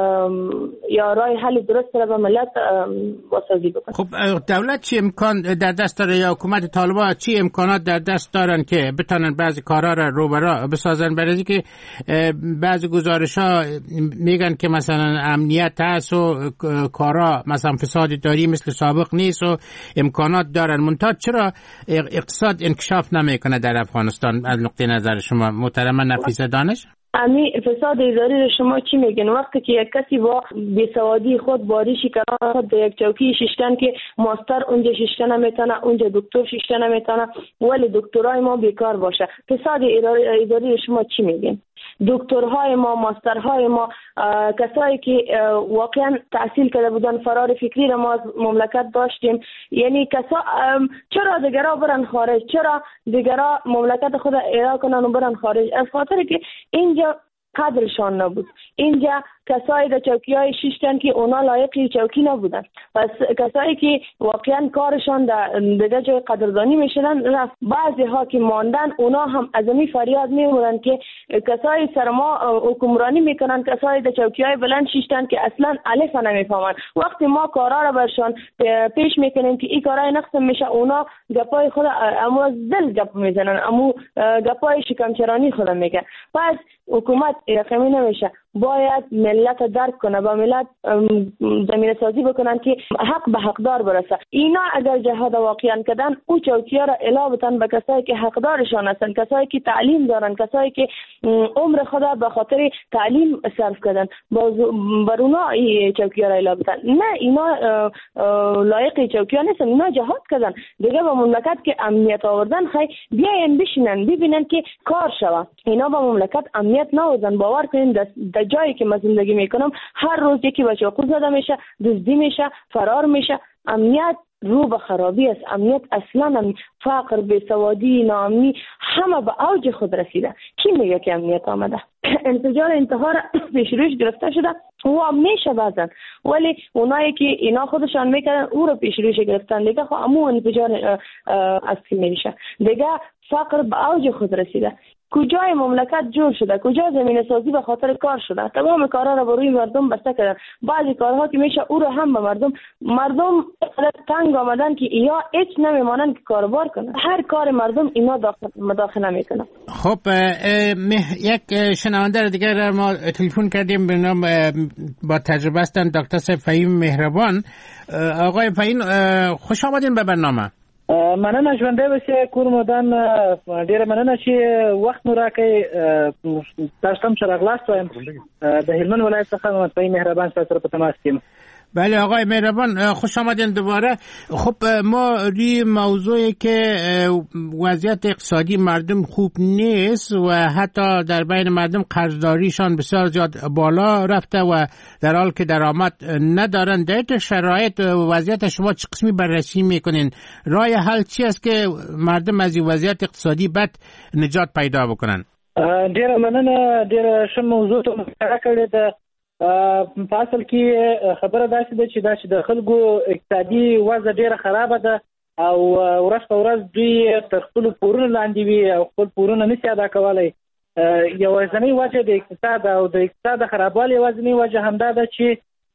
یا راه حل درست به ملت واسازی بکنه. خب دولت چی امکان در دست داره یا حکومت طالبان چی امکانات در دست دارن که بتونن بعضی کارها را رو برا بسازن؟ برای که بعضی گزارش‌ها میگن که مثلا امنیت هست و کارا مثلا فساد داری مثل سابق نیست و امکانات دارن، منتها چرا اقتصاد انکشاف نمیکنه در افغانستان از نقطه نظر شما محترمه نفیسه دانش؟ امی فساد اداری رو شما چی میگن؟ وقتی که یک کسی با بیسوادی خود باریشی کردن خود در یک چوکی ششتن که ماستر اونجا ششتن نمیتونه، اونجا دکتر ششتن نمیتونه، ولی دکترای ما بیکار باشه. فساد اداری, اداری رو شما چی میگن؟ دکترهای ما، ماسترهای ما، کسایی که واقعا تحصیل کرده بودن، فرار فکری را ما از مملکت داشتیم. یعنی کسا چرا دیگرها برن خارج؟ چرا دیگرها مملکت خود اداره کنن و برن خارج؟ از خاطر که اینجا قدرشان نبود. اینجا کسایی در چوکی های شیشتن که اونا لایقی چوکی نبودن. پس کسایی که واقعا کارشان در دیگه جای قدردانی میشدن رفت. بعضی ها که ماندن اونا هم از امی فریاد میمونن که کسایی سر ما حکمرانی میکنن، کسایی در چوکی های بلند شیشتن که اصلا الف نمیفهمن. وقتی ما کارا را برشان پیش میکنیم که این کارای نقص میشه، اونا گپای خود امو از دل گپ میزنن، امو گپای شکمچرانی خود میگن. پس حکومت رقمی نمیشه، باید ملت درک کنه، با ملت زمینه سازی بکنن که حق به حقدار برسه. اینا اگر جهاد واقعا کردن او چوکی‌ها را الا بتن به کسایی که حقدارشان هستن، کسایی که تعلیم دارن، کسایی که عمر خدا به خاطر تعلیم صرف کردن، بر اونا این چوکی‌ها را الا بتن. نه، اینا لایق چوکی‌ها نیستن، اینا جهاد کردن دیگه به مملکت که امنیت آوردن. خی بیاین بشینن ببینن که کار شوه. اینا به مملکت امنیت نآوردن. باور کنین در جایی که من زندگی میکنم هر روز یکی به چاقو زده میشه، دزدی میشه، فرار میشه. امنیت رو به خرابی است. امنیت اصلا فقر، بیسوادی، ناامنی همه به اوج خود رسیده. کی میگه که امنیت آمده؟ انفجار انتحار پیش روش گرفته شده و میشه بعضن، ولی اونایی که اینا خودشان میکردن او رو پیش روش گرفتن دیگه. خب امو انفجار اصلی میشه دیگه. فقر به اوج خود رسیده. کجای مملکت جور شده؟ کجا زمینه سازی به خاطر کار شده؟ تمام کارها رو به روی مردم بسته کردن. بعضی کارها که میشه او رو هم به مردم مردم قدر تنگ آمدن که یا هیچ نمیمانن که کاربار کنن. هر کار مردم اینا داخل مداخله میکنن. خب یک شنونده دیگر ما تلفن کردیم به نام با تجربه هستن دکتر فهیم مهربان. آقای فهیم خوش آمدین به برنامه. مننه ژوندی اوسئ کور مودان ډیره مننه چې وخت مو راکړی تاسو هم چې راغلاست وایم د هلمند ولایت څخه محمد فهیم مهربان سره په تماس یم. بله آقای مهربان خوش آمدین دوباره. خب ما روی موضوعی که وضعیت اقتصادی مردم خوب نیست و حتی در بین مردم قرضداریشان بسیار زیاد بالا رفته و در حال که درآمد ندارن، در شرایط وضعیت شما چه قسمی بررسی میکنین؟ راه حل چی است که مردم از این وضعیت اقتصادی بد نجات پیدا بکنن؟ ډیره مننه، ډیره ښه موضوع ته مطرح کړې ده. په اصل کې خبره داسې ده چې دا چې د خلکو اقتصادي وضع ډیره خرابه ده او ورځ په ورځ دوی تر خپلو پورونو لاندې وي او خپل پورونه نشي ادا کولی. یوازینۍ وجه د اقتصاد او د اقتصاد د خرابوالي یوازینۍ وجه همدا ده چې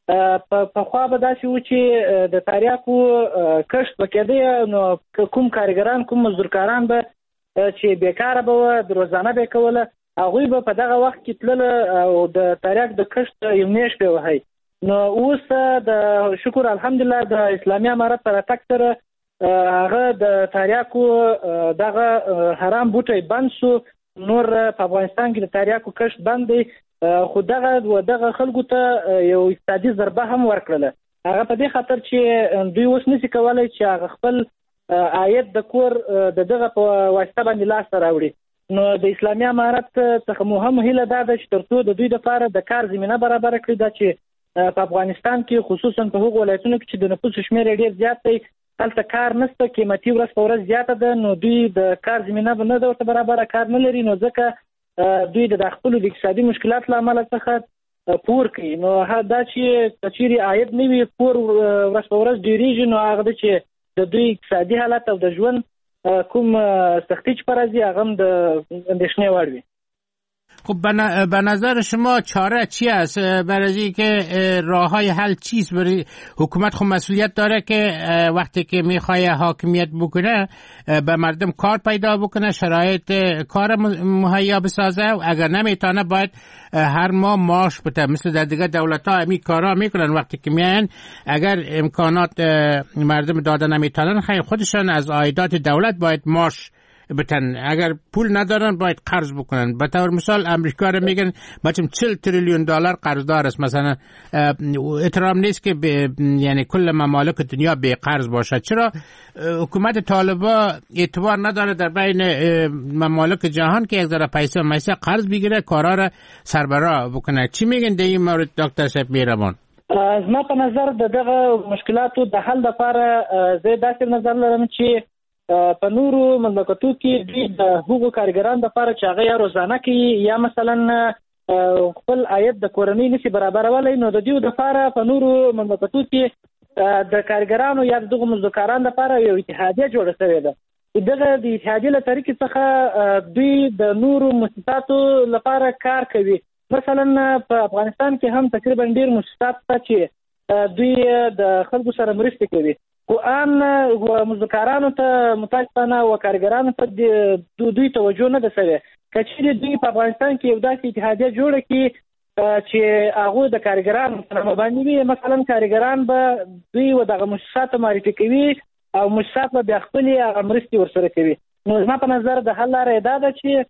پخوا به داسې و چې د تریاکو کښت به کېده، نو کوم کارګران کوم مزدورکاران به چې بیکاره به وه د روزانه به یې کوله، هغوی به په دغه وخت کې تلله او د تریاک د کښت یو میاشت به وهی. نو اوس د شکر الحمدلله د اسلامي امارت په راتګ سره هغه د تریاکو دغه حرام بوټی بند شو. نور په افغانستان کې د تریاکو کښت بند دی، خو دغه و دغه خلکو ته یو اقتصادي ضربه هم ورکړله. هغه په دې خاطر چې دوی اوس نشي کولی چې هغه خپل عاید د کور د دغه په واسطه باندې لاسته راوړي. نو د اسلامي امارت څخه مو هم هیله دا ده چې تر څو د دوی لپاره د کار زمینه برابره کړي، دا چې په افغانستان کې خصوصا په هغو ولایتونو کې چې د نفوس شمېر یې ډېر زیات دی، هلته کار نشته، قیمتي ورځ په ورځ زیاته ده، نو دوی د کار زمینه به نه ده ورته برابره، کار نه لري، نو ځکه دوی د خپلو د اقتصادي مشکلات له امله څخه پور کوي. نو دا چې که چیرې عاید نه وي، پور ورځ په ورځ ډېرېږي، نو هغه ده چې د دوی اقتصادي حالت او د ژوند کوم سختی چې پرازی هغه هم د اندیشنې وړ وي. خب به نظر شما چاره چی است برای اینکه راه های حل چیست؟ برای حکومت خب مسئولیت داره که وقتی که میخواد حاکمیت بکنه به مردم کار پیدا بکنه، شرایط کار مهیا بسازه، و اگر نمیتونه باید هر ماه معاش بده. مثل در دیگه دولت ها همی کارا میکنن، وقتی که میان اگر امکانات مردم داده نمیتونن، خیلی خودشان از عایدات دولت باید معاش بتن. اگر پول ندارن باید قرض بکنن. به طور مثال امریکا رو میگن بچم چهل تریلیون دلار قرضدار است. مثلا احترام نیست که یعنی کل ممالک دنیا بی قرض باشه. چرا حکومت طالبا اعتبار نداره در بین ممالک جهان که یک ذره پیسه میسه قرض بگیره، کارا رو سربراه بکنه؟ چی میگن در این مورد دکتر صاحب مهربان؟ زما په نظر د دغه مشکلاتو د حل لپاره زه داسې نظر لرم چې په نورو مملکتو کې دوی د هغو کارګرانو لپاره چې هغه یا روزانه کوي یا مثلا خپل عاید د کورنۍ نشي برابرولی، نو د دوی لپاره په نورو مملکتو کې د کارګرانو یا دغه مزدورکارانو لپاره یو اتحادیه جوړه شوې ده. دغه د اتحادیې له طریقې څخه دوی د نورو مؤسساتو لپاره کار کوي. مثلا په افغانستان کې هم تقریبا ډېر مؤسسات شته چې دوی د خلکو سره مرستې کوي، خو ان مزدورکارانو ته متاسفانه و کارګرانو ته دوی توجه نه ده شوې. که چیرې دوی په افغانستان کې یو داسې اتحادیه جوړه کړي چې هغوی د کارګرانو سره مباني وي، مثلا کارګران به دوی و دغه مؤسساتو معرفي کوي او مؤسسات به بیا خپلې هغه مرستې ورسره کوي. نو زما په نظر د حل لاره یې دا ده چې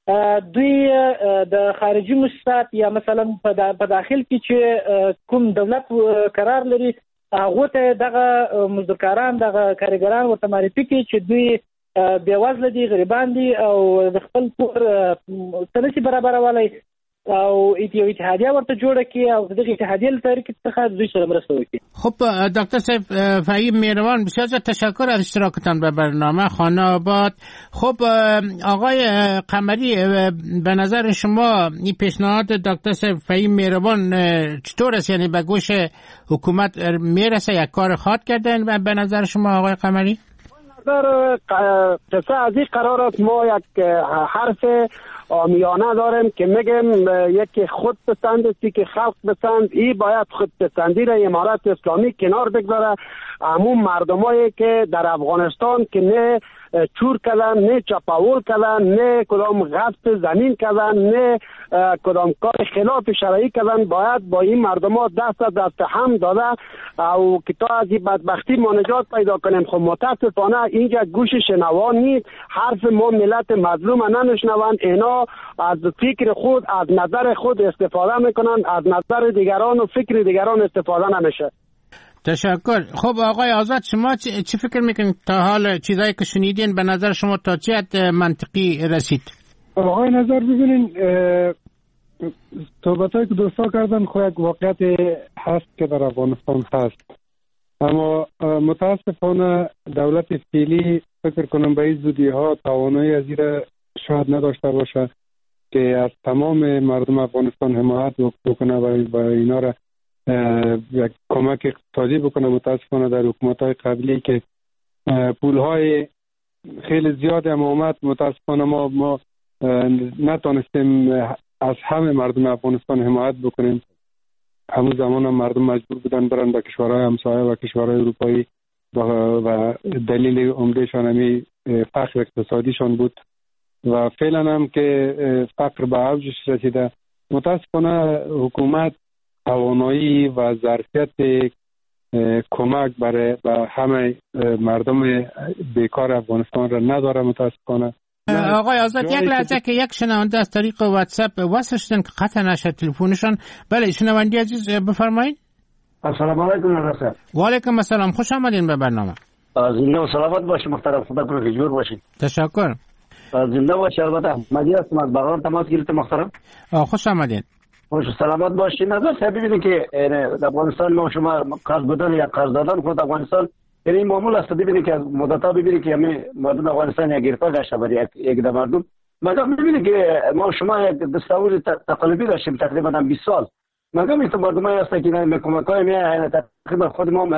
دوی د خارجي مؤسسات یا مثلا په داخل کې چې کوم دولت قرار لري هغه ته دغه مزدورکاران دغه کارګران ورته معرفي کړي چې دوی بېوزله دي، غریبان دي او د خپل پور څه نشي برابرولی، او یو اتحادیه ورته جوړه کړي او دغه اتحادیه له طریقې څخه دوی سره مرسته وکړي. خب دکتر صاحب فهیم مهربان، بسیار تشکر از اشتراکتان به برنامه خانه آباد. خب آقای قمری، به نظر شما این پیشنهاد دکتر صاحب فهیم مهربان چطور است؟ یعنی به گوش حکومت میرسه؟ یک کار خواهد کردن به نظر شما آقای قمری؟ نظر قصه از این قرار است ما یک حرف عامیانه داریم که میگیم یکی خود پسند است که خلق پسند، ای باید خود پسندی را امارت اسلامی کنار بگذاره. همون مردمایی که در افغانستان که نه چور کردن، نه چپاول کردن، نه کدام غصب زمین کردن، نه کدام کار خلاف شرعی کردن، باید با این مردم ها دست دست هم داده او که تا از این بدبختی ما نجات پیدا کنیم. خب متاسفانه اینجا گوش شنوان نیست، حرف ما ملت مظلوم نمیشنوند. اینا از فکر خود، از نظر خود استفاده میکنن، از نظر دیگران و فکر دیگران استفاده نمیشه. تشکر. خب آقای آزاد، شما چی فکر میکنید تا حال چیزایی که شنیدین به نظر شما تا چه حد منطقی رسید؟ آقای نظر ببینین صحبتایی که دوستا کردن خود یک واقعیت هست که در افغانستان هست، اما متاسفانه دولت فعلی فکر کنم به این زودی ها توانایی از این شاید نداشته باشه که از تمام مردم افغانستان حمایت بکنه و اینا را یک کمک اقتصادی بکنه. متاسفانه در حکومت‌های قبلی که پول‌های خیلی زیاد هم آمد، متاسفانه ما ما نتونستیم از همه مردم افغانستان حمایت بکنیم. همون زمان هم مردم مجبور بودن برن به کشورهای همسایه و کشورهای اروپایی و دلیل عمدهشان همی فقر اقتصادیشان بود و فعلا هم که فقر به اوجش رسیده. متاسفانه حکومت توانایی و ظرفیت کمک برای به همه مردم بیکار افغانستان را نداره متاسفانه. آقای آزاد، یک لحظه که یک شنونده از طریق واتساپ وصل شدن که قطع نشد تلفنشان. بله شنونده عزیز بفرمایید. السلام علیکم رسول. و علیکم السلام، خوش آمدین به برنامه. زنده و سلامت باشید محترم، خدا کنه که جور باشید. تشکر. زنده باشید. البته احمدی هستم از بغلان تماس گرفتم محترم. خوش آمدین. خوش سلامت باشید. نظر صاحب ببینید که افغانستان ما شما قرض بدن یا قرض دادن خود افغانستان یعنی معمول است. ببینید که مدت‌ها ببینید که همه مردم افغانستان یک گرفتار داشته برای یک ده مردم. مگم ببینید که ما شما یک دستاورد تقلبی داشتیم تقریبا بیست سال. مگم این مردمایی هستن که نه کمک‌های ما تقریبا خود ما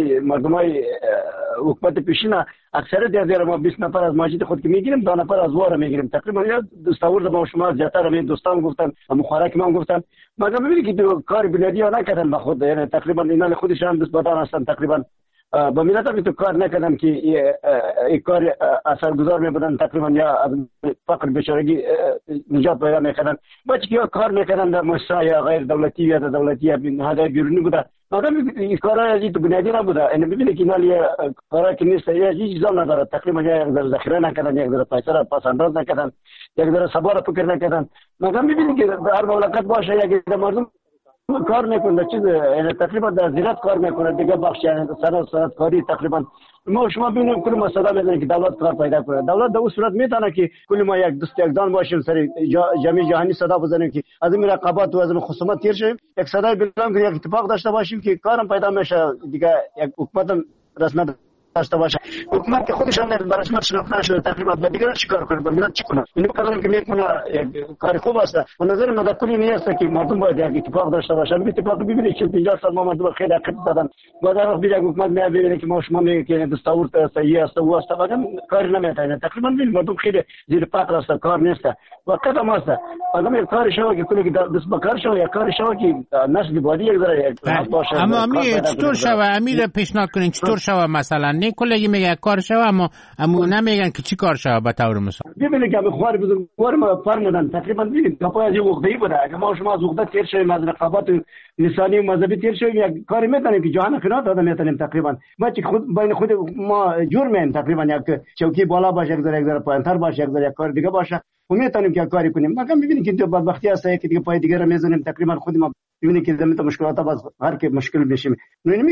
مردمای حکومت پیشین اکثریت از ما بیست نفر از ماجد خود که میگیریم، دو نفر از واره میگیریم. تقریبا یا دستاورد ما شما زیاتر همین دوستان گفتن، مخارک ما گفتن. مگم ببینید که کار بلدی ها نکردن به خود، یعنی تقریبا اینا خودشان دست بدان هستن. تقریبا با ملت هم تو کار نکردن که این کار اثرگذار میبودن، تقریبا یا از فقر بیچارگی نجات پیدا میکردن. بچه که کار میکردن در مؤسسه یا غیر دولتی یا دولتی یا نهادهای بیرونی بوده. آدم این کارا از این بنیادی نبوده. یعنی ببینید که اینا کارا که نیست، یا هیچ چیزا نداره. تقریبا یک ذره ذخیره نکردن، یک ذره پیسه را پس انداز نکردن، یک ذره صبر را فکر نکردن. مگم ببینید که هر مملکت باشه یک مردم کار میکنه، چیز یعنی تقریبا در زراعت کار میکنه، دیگه بخش یعنی صنعت صنعت کاری تقریبا ما شما ببینیم کل مسئله میدونید که دولت کار پیدا کنه. دولت در اون صورت میتونه که کل ما یک دست یکدان باشیم سر جامعه جهانی صدا بزنیم که از این رقابت و از این خصومت تیر شیم، یک صدای بلند که یک اتفاق داشته باشیم که کارم پیدا میشه، دیگه یک حکومت رسمیت داشته باشه. حکومت که خودش هم به رسمیت شناخته نشده، تقریبا به دیگران چیکار کنه، به ملت چی کنه. این کارا که میکنه کار خوب است. و نظر من در کلی نیست که مردم باید یک اتفاق داشته باشن. این اتفاق ببینید که پنجاه سال ما مردم خیلی عقب دادن. بعد وقت بیاد حکومت میاد ببینه که ما شما میگه که دستاورد صحیح است و است، بعدم کار نمیکنه. تقریبا ببین مردم خیلی زیر فقر است، کار نیست. وقت هم است. بعدم کار شما که کلی دست به کار شما یا کار شما که نسل بعدی یک ذره باشه. اما امیر چطور شوه؟ امیر پیشنهاد کنین چطور شوه مثلا؟ نه کلی میگه کار شوه، اما اما نمیگن که چی کار شوه به طور مثال. ببینید که بخوار بزرگوار ما فرمودن تقریبا ببینید تا پای از وقتی بوده. اگه ما شما از وقت تیر شویم، از رقابت لسانی و مذهبی تیر شویم، یک کاری میتونیم که جهان خیرات داده میتونیم. تقریبا ما چه خود بین خود ما جور میم، تقریبا یک چوکی بالا باشه، یک ذره یک ذره پایینتر باشه، یک ذره یک کار دیگه باشه، و میتونیم که کاری کنیم. مگم ببینید که تو بدبختی هست که دیگه پای دیگه رو میزنیم. تقریبا خود ما ببینید که زمین تا مشکلات باز هر کی مشکل بشیم. یعنی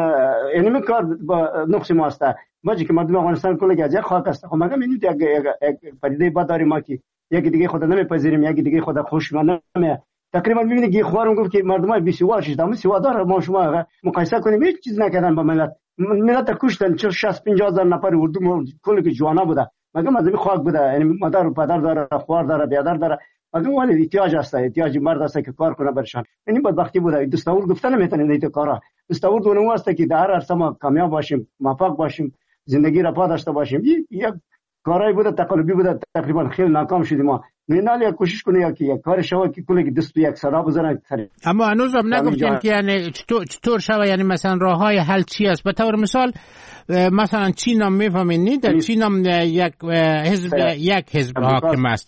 یعنی کار با نقص ما است. باجی که مردم افغانستان کلی گاجه خاک است. خب مگم اینو یک یک پدیده با داریم ما که یکی دیگه خود نمیپذیریم، یکی دیگه خود خوش نمیه. تقریبا ببینید که خوارم گفت که مردمای بیسوادش دام سوادار ما شما مقایسه کنیم هیچ چیز نکردن با ملت. ملت کشتن شصت پنجاه هزار نفر اردو کلی که جوانا بوده. مگم از این خاک بوده. یعنی مادر و پدر داره، خوار داره، بیادر داره. مگم ولی احتیاج است، احتیاج مرد است که کار کنه برشان. یعنی بدبختی بوده. دستاورد گفتن نمیتونید این کارا. دستاورد اون است که در هر سما کامیاب باشیم، موفق باشیم، زندگی را پا داشته باشیم. یک کارای بوده تقلبی بوده، تقریبا خیلی ناکام شدیم ما. مینال یا کوشش کنه یا که یک کار شوه که کلی دست به یک صدا بزنه. اما هنوز هم نگفتین که یعنی چطور چطور شوه، یعنی مثلا راه های حل چی است؟ به طور مثال مثلا چین هم میفهمین در چین هم یک حزب یک حزب حاکم است،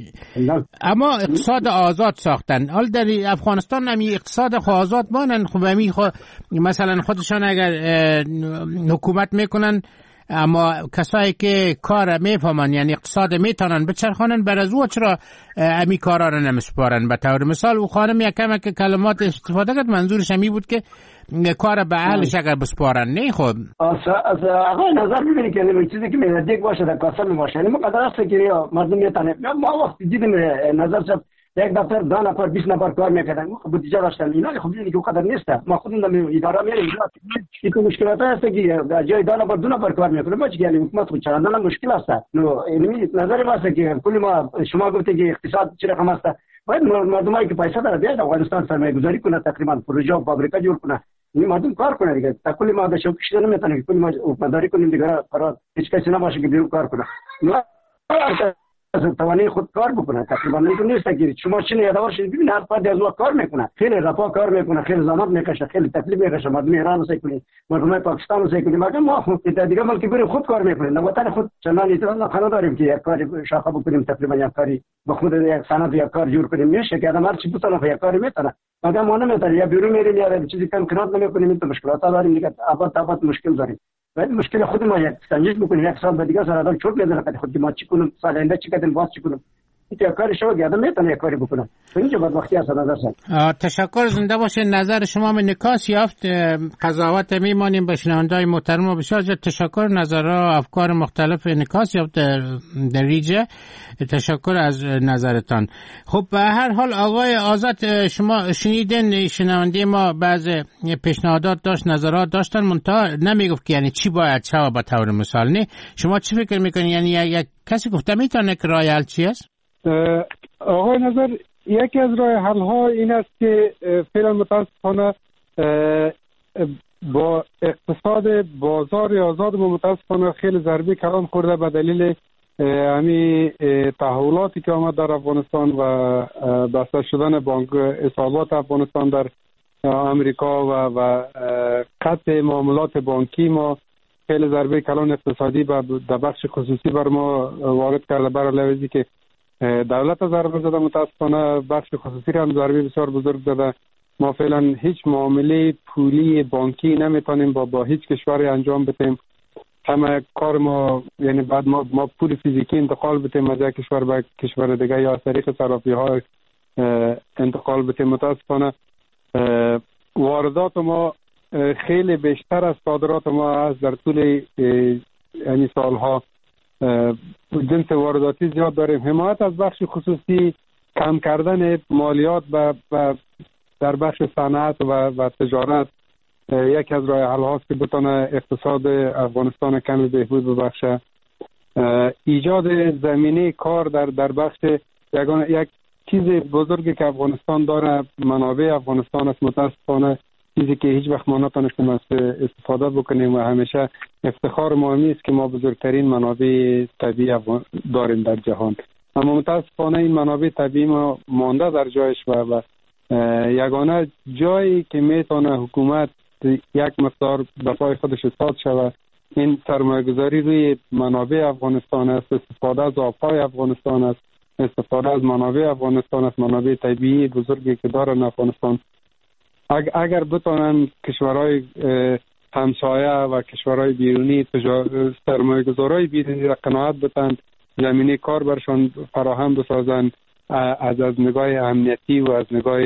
اما اقتصاد آزاد ساختن. حال در افغانستان هم اقتصاد آزاد مانن، خب همی خو مثلا خودشان اگر حکومت میکنن اما کسایی که کار میفهمن یعنی اقتصاد میتونن بچرخانن، بر از او چرا امی کارا رو نمیسپارن؟ به طور مثال او خانم یکم که کلمات استفاده کرد منظورش همی بود که کار به اهلش اگر بسپارن. نه خب از آقای نظر میبینی که این چیزی که میردیک باشه در کاسم باشه، یعنی مقدر است که مردم میتونه. ما وقت دیدیم نظر شد یک دفتر دو نفر بیست نفر کار میکردن، خب بودجه داشتن، اینا خب دیدی که قدر نیست. ما خودمون در اداره میریم این مشکلات هست که جای دو نفر دو نفر کار میکنه، ما چه یعنی حکومت خود چرندن مشکل است. نو اینمی نظر واسه که کلی ما شما گفته که اقتصاد چه رقم است، باید مردمایی که پیسه داره بیاد افغانستان سرمایه گذاری کنه، تقریبا پروژه و فابریکا جور کنه، این مردم کار کنه دیگه. تا کلی ما به شوکش نمیتونه که کلی ما حکومتداری کنیم دیگه، قرار هیچ کسی نباشه که بیرون کار کنه. از توانی خود کار بکنه. تقریبا اینطور نیست که شما چین یادآور شید ببین هر فرد از اون کار میکنه، خیلی رفاه کار میکنه، خیلی زحمت میکشه، خیلی تکلیف میکشه. مردم ایران رو کنید، مردم پاکستان رو کنید، مگر ما دیگه ملک بریم خود کار میکنیم، نه وطن خود چنان ایتون خنا داریم که یک کاری شاخه بکنیم، تقریبا یک کاری به خود یک صنعت یک کار جور کنیم. میشه که آدم هر چی بتونه یک کاری میتونه، مگر ما نمیتونه یا بیرون میریم یا چیزی کم کنات نمیکنیم. این مشکلات داریم دیگه، آباد آباد مشکل داریم. ولی مشکل خود ما یک سنجش بکنیم، یک سال بعد دیگه سر آدم چوب میزنه که خود ما چی کنیم، سال آینده چی کردیم، باز چی کنیم. این کاری شما که آدم میتونه یک کاری بکنه. اینجا بدبختی است نظر سن. تشکر، زنده باشین. نظر شما من نکاس یافت. قضاوت میمانیم به شنونده‌های محترم و بسیار تشکر. نظرها افکار مختلف نکاس یافت در ریجه. تشکر از نظرتان. خب به هر حال آقای آزاد، شما شنیدین شنونده ما بعض پیشنهادات داشت، نظرات داشتن، منتها نمیگفت که یعنی چی باید شود به طور مثال. نه شما چی فکر میکنید؟ یعنی یک کسی گفته میتونه که راه حل چی است؟ آقای نظر یکی از راه حل ها این است که فعلا متاسفانه با اقتصاد بازار آزاد ما متاسفانه خیلی ضربه کلان خورده به دلیل همین تحولاتی که آمد در افغانستان و بسته شدن بانک حسابات افغانستان در امریکا و و قطع معاملات بانکی ما خیلی ضربه کلان اقتصادی و در بخش خصوصی بر ما وارد کرده. برای لحاظی که دولت ضربه زده، متاسفانه بخش خصوصی هم ضربه بسیار بزرگ زده. ما فعلا هیچ معامله پولی بانکی نمیتونیم با با هیچ کشوری انجام بدیم. همه کار ما یعنی بعد ما ما پول فیزیکی انتقال بدیم از یک کشور به کشور دیگه یا از طریق صرافی ها انتقال بدیم. متاسفانه واردات ما خیلی بیشتر از صادرات ما است. در طول یعنی سالها جنس وارداتی زیاد داریم. حمایت از بخش خصوصی، کم کردن مالیات و در بخش صنعت و, و تجارت یکی از راه حل هاست که بتونه اقتصاد افغانستان کمی بهبود ببخشه. ایجاد زمینه کار در در بخش یگانه یک چیز بزرگی که افغانستان داره منابع افغانستان است. متاسفانه چیزی که هیچ وقت ما نتونستیم استفاده بکنیم و همیشه افتخار ما است که ما بزرگترین منابع طبیعی داریم در جهان، اما متاسفانه این منابع طبیعی ما مانده در جایش و, و یگانه جایی که میتونه حکومت یک مقدار به پای خودش ایستاد شود این سرمایه‌گذاری روی منابع افغانستان است، استفاده از آب‌های افغانستان است، استفاده از منابع افغانستان است، منابع طبیعی بزرگی که دارن افغانستان. اگر بتونن کشورهای همسایه و کشورهای بیرونی سرمایه‌گذارای بیرونی را قناعت بدن، زمینه کار برشان فراهم بسازند، از از نگاه امنیتی و از نگاه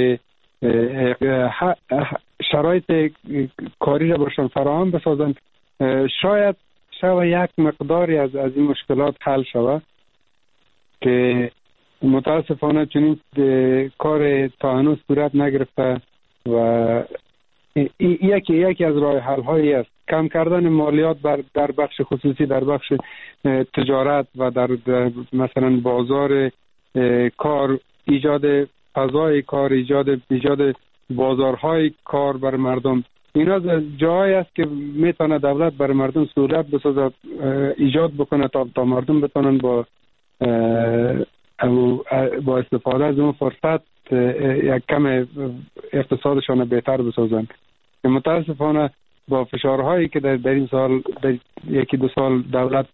شرایط کاری را برشان فراهم بسازند، شاید شاید یک مقداری از از این مشکلات حل شود که متاسفانه چنین کار تا هنوز صورت نگرفته و یکی یکی از راه حل هایی است. کم کردن مالیات بر در بخش خصوصی، در بخش تجارت و در, در مثلا بازار کار، ایجاد فضای کار، ایجاد ایجاد بازارهای کار بر مردم. اینا جایی است که میتونه دولت بر مردم سهولت بسازه، ایجاد بکنه تا تا مردم بتونن با با استفاده از اون فرصت یک کم اقتصادشان بهتر بسازند. متاسفانه با فشارهایی که در, در این سال در یکی دو سال دولت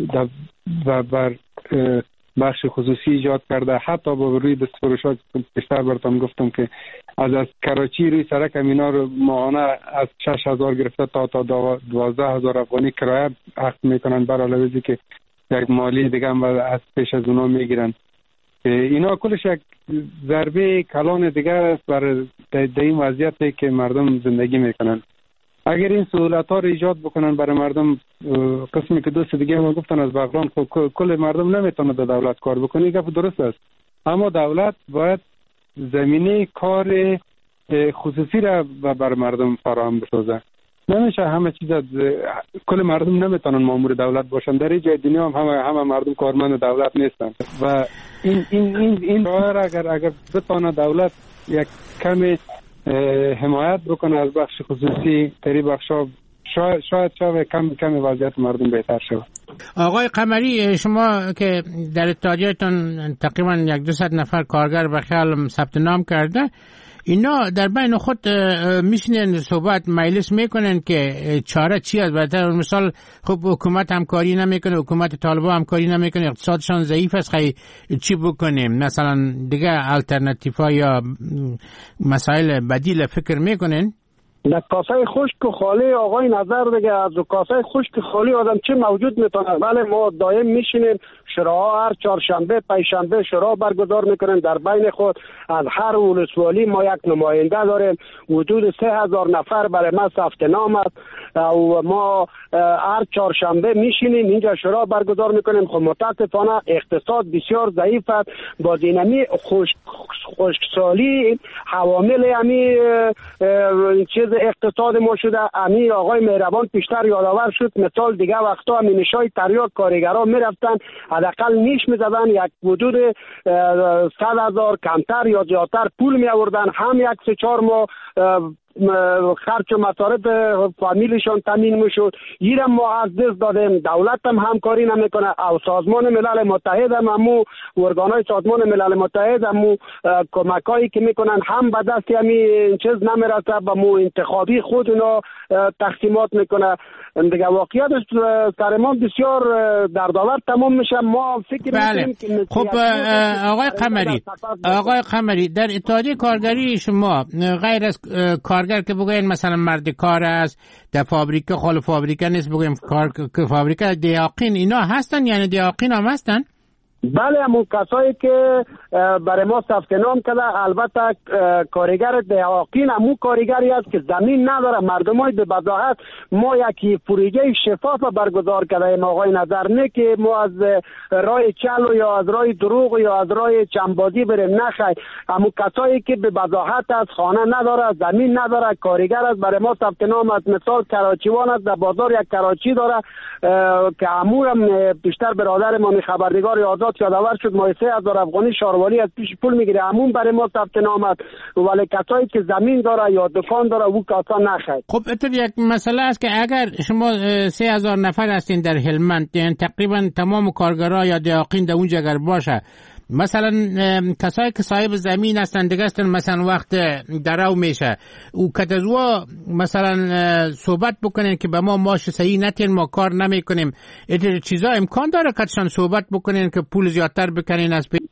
و بر بخش خصوصی ایجاد کرده، حتی با روی دستفروشات بیشتر براتون گفتم که از از کراچی روی سرک امینا رو ماهانه از شش هزار گرفته تا تا دوازده هزار افغانی کرایه اخذ میکنن، بر علاوه که یک مالی دیگه هم از پیش از اونا میگیرن. اینا کلش یک ضربه کلان دیگه است بر در این وضعیتی که مردم زندگی میکنن. اگر این سهولت ها رو ایجاد بکنن برای مردم، قسمی که دوست دیگه ما گفتن از بغلان، خب کل مردم نمیتونه در دولت کار بکنه، گپ درست است، اما دولت باید زمینه کار خصوصی را برای مردم فراهم بسازه. نمیشه همه چیز کل مردم نمیتونن مامور دولت باشن. در جای دنیا هم همه همه مردم کارمند دولت نیستن و این این این این اگر اگر بتونه دولت یک کمی حمایت بکنه از بخش خصوصی تری بخشا، شاید شاید شاید کم کم وضعیت مردم بهتر شود. آقای قمری، شما که در اتحادیه‌تون تقریبا یک دوصد نفر کارگر به خیال ثبت نام کرده، اینا در بین خود میشینن صحبت مجلس میکنن که چاره چی است؟ برای مثال خب حکومت همکاری نمیکنه، حکومت طالبان همکاری نمیکنه، اقتصادشان ضعیف است، خیلی چی بکنیم؟ مثلا دیگه الटरनेटिव یا مسائل بدیل فکر میکنن؟ در کاسه خشک و خالی آقای نظر دیگه، از کاسه خشک خالی آدم چه موجود میتونه؟ بله ما دائم میشینیم، شورا هر چهارشنبه پنجشنبه شورا برگزار میکنن در بین خود. از هر ولسوالی ما یک نماینده داریم، حدود سه هزار نفر برای ما ثبت نام است و ما هر چهارشنبه میشینیم اینجا شورا برگزار میکنیم. خب متاسفانه اقتصاد بسیار ضعیف است. با دینامی خشک خشکسالی حوامل امی چیز اقتصاد ما شده. امی آقای مهربان پیشتر یادآور شد، مثال دیگه وقتا امی نشای تریاک کارگرها میرفتن حداقل نیش میزدن، یک حدود صد هزار کمتر یا زیادتر پول می آوردن، هم یک سه چهار ماه خرچ و مصارف فامیلشان تامین میشد. ایرم ما از دست دادیم، دولت هم همکاری نمیکنه او سازمان ملل متحد هم همو ارگانهای سازمان ملل متحد همو کمکایی که میکنن هم به دست همی چیز نمیرسه، به مو انتخابی خود اونا تقسیمات میکنه. دیگه واقعیتش سر ما بسیار دردآور تمام میشه. ما فکر بله. میکنیم که خب آقای قمری آقای قمری در اتحادیه کارگری شما غیر از کارگر که بگوین مثلا مرد کار است، در فابریکه خال فابریکه نیست بگویم کار فابریکه، دیاقین اینا هستن؟ یعنی دیاقین هم هستن؟ بله، همون کسایی که برای ما ثبت نام کرده. البته کارگر دیاقین همون کارگری است که زمین نداره. مردمای به وضاحت ما یکی پروژه شفاف برگزار کردیم آقای نظر، نه که ما از راه چل یا از راه دروغ یا از راه چنبازی بریم، نخیر. همون کسایی که به وضاحت از خانه نداره، زمین نداره، کارگر است، برای ما ثبت نام است. مثال کراچیوان است، در بازار یک کراچی داره که همون هم بیشتر برادر ما خبرنگار آزاد یادآور شد، ما سه هزار افغانی شاروالی از پیش پول میگیره، همون برای ما ثبت نام است. ولی کسایی که زمین داره یا دکان داره او کسا نخرید. خب اتر یک مسئله است که اگر شما سه هزار نفر هستین در هلمند، یعنی تقریبا تمام کارگرها یا دیاقین در اونجا اگر باشه، مثلا کسایی که صاحب زمین هستن دیگه هستن، مثلا وقت درو میشه او کتزوا مثلا صحبت بکنن که به ما ماش صحیح نتین، ما کار نمیکنیم، این چیزا امکان داره کتشان صحبت بکنن که پول زیادتر بکنین از پی...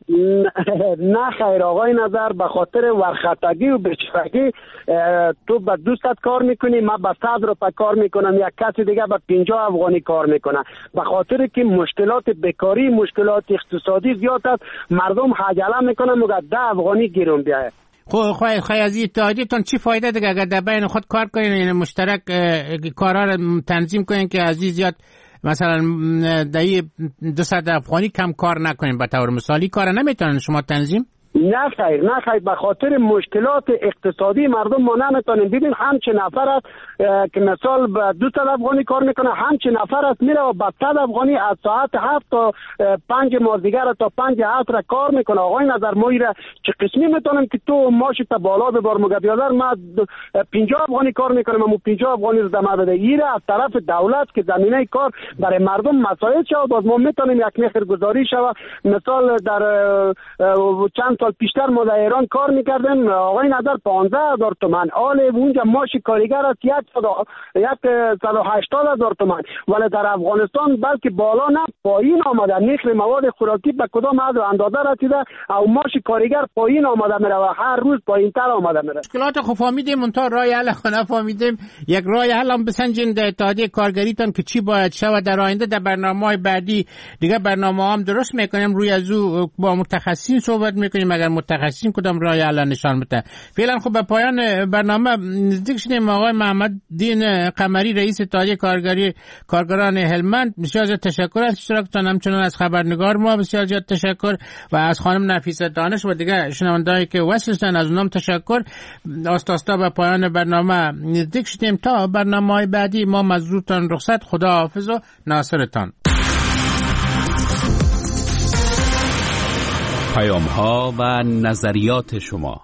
نه خیر آقای نظر، به خاطر ورختگی و بچگی تو به دوستت کار میکنی، من به صد روپه کار میکنم، یک کسی دیگه به پنجاه افغانی کار میکنه. به خاطر که مشکلات بیکاری، مشکلات اقتصادی زیاد است، مردم عجله میکنن مگر ده افغانی گیرون بیاید. خب خواهی خواهی از اتحادیتون چی فایده دیگه اگر در بین خود کار کنین، یعنی مشترک کارها رو تنظیم کنین که از زیاد مثلا دهی دوصد افغانی کم کار نکنین؟ به طور مثالی کار نمیتونن شما تنظیم؟ نه خیر نه خیر، به خاطر مشکلات اقتصادی مردم ما نمیتونیم. ببین همچه نفر است که مثال به دو صد افغانی کار میکنه، همچه نفر است میره و به صد افغانی از ساعت هفت تا پنج مازدیگر تا پنج عصر کار میکنه. آقای نظر ما ایره چه قسمی میتونیم که تو ماش تا بالا ببر؟ مگه بیادر ما پنجاه افغانی کار میکنم، ما پنجاه افغانی رو دما بده. ایره از طرف دولت که زمینه کار برای مردم مساعد شود، باز ما میتونیم یک مخر گذاری شود. مثال در چند سال پیشتر ما در ایران کار میکردیم، آقای نظر پانزده هزار تومان، حال اونجا ماش کارگر است یک صد و هشتاد هزار تومان، ولی در افغانستان بلکه بالا نه پایین آمده. نرخ مواد خوراکی به کدام حد اندازه رسیده او ماش کارگر پایین آمده میره و هر روز پایینتر آمده میره. مشکلات خو فهمیدیم، منتها راه حل خو نفهمیدیم. یک راه حل هم بسنجین در اتحادیه کارگریتان که چی باید شود در آینده. در برنامه‌های بعدی دیگه برنامه هم درست میکنیم، روی از او با متخصصین صحبت میکنیم اگر متخصصین کدام راه حل نشان بده. فعلا خب به پایان برنامه نزدیک شدیم. آقای محمد دین قمری رئیس اتحادیه کارگری کارگران هلمند، بسیار زیاد تشکر از اشتراکتان، همچنان از خبرنگار ما بسیار زیاد تشکر و از خانم نفیسه دانش و دیگه شنوندهایی که وصلشن از اونم تشکر. آستا آستا به پایان برنامه نزدیک شدیم. تا برنامه‌های بعدی ما مزدورتان رخصت، خدا حافظ و ناصرتان. پیام ها و نظریات شما.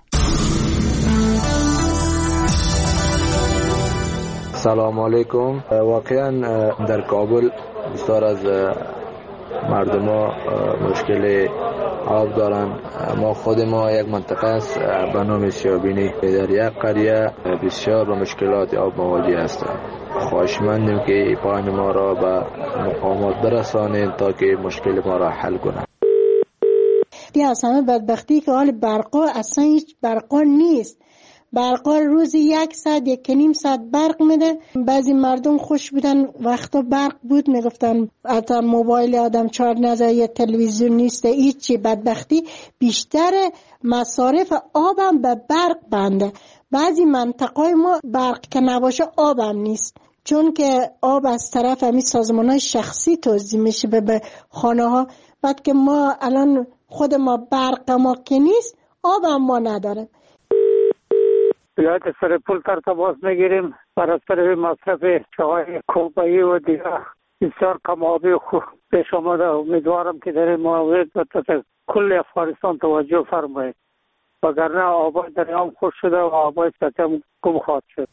سلام علیکم. واقعا در کابل بسیار از مردم ها مشکل آب دارن. ما خود ما یک منطقه است به نام سیابینی، در یک قریه بسیار به مشکلات آب مواجه هستند. خواهشمندیم که پایان ما را به مقامات برسانید تا که مشکل ما را حل کنند. بیا همه بدبختی که حال برقا اصلا هیچ برقا نیست. برقا روزی یک ساعت یک نیم ساعت برق میده. بعضی مردم خوش بودن وقتا برق بود میگفتن حتی موبایل آدم چارج نزد یا تلویزیون نیست. هیچی بدبختی بیشتر مصارف آبم به برق بنده. بعضی منطقه ما برق که نباشه آبم نیست، چون که آب از طرف همین سازمان‌های شخصی توزیع میشه به خانه ها. بعد که ما الان خود ما برق ما که نیست، آب هم ما نداره. یاد سر پول تر تماس میگیریم برای سر مصرف چای کوبایی و دیگه بسیار کم آبی خوب پیش آمده. امیدوارم که در این مورد به کل افغانستان توجه فرمایید، وگرنه آبای دریام خوش شده و آبای سطح هم گم خواهد شد.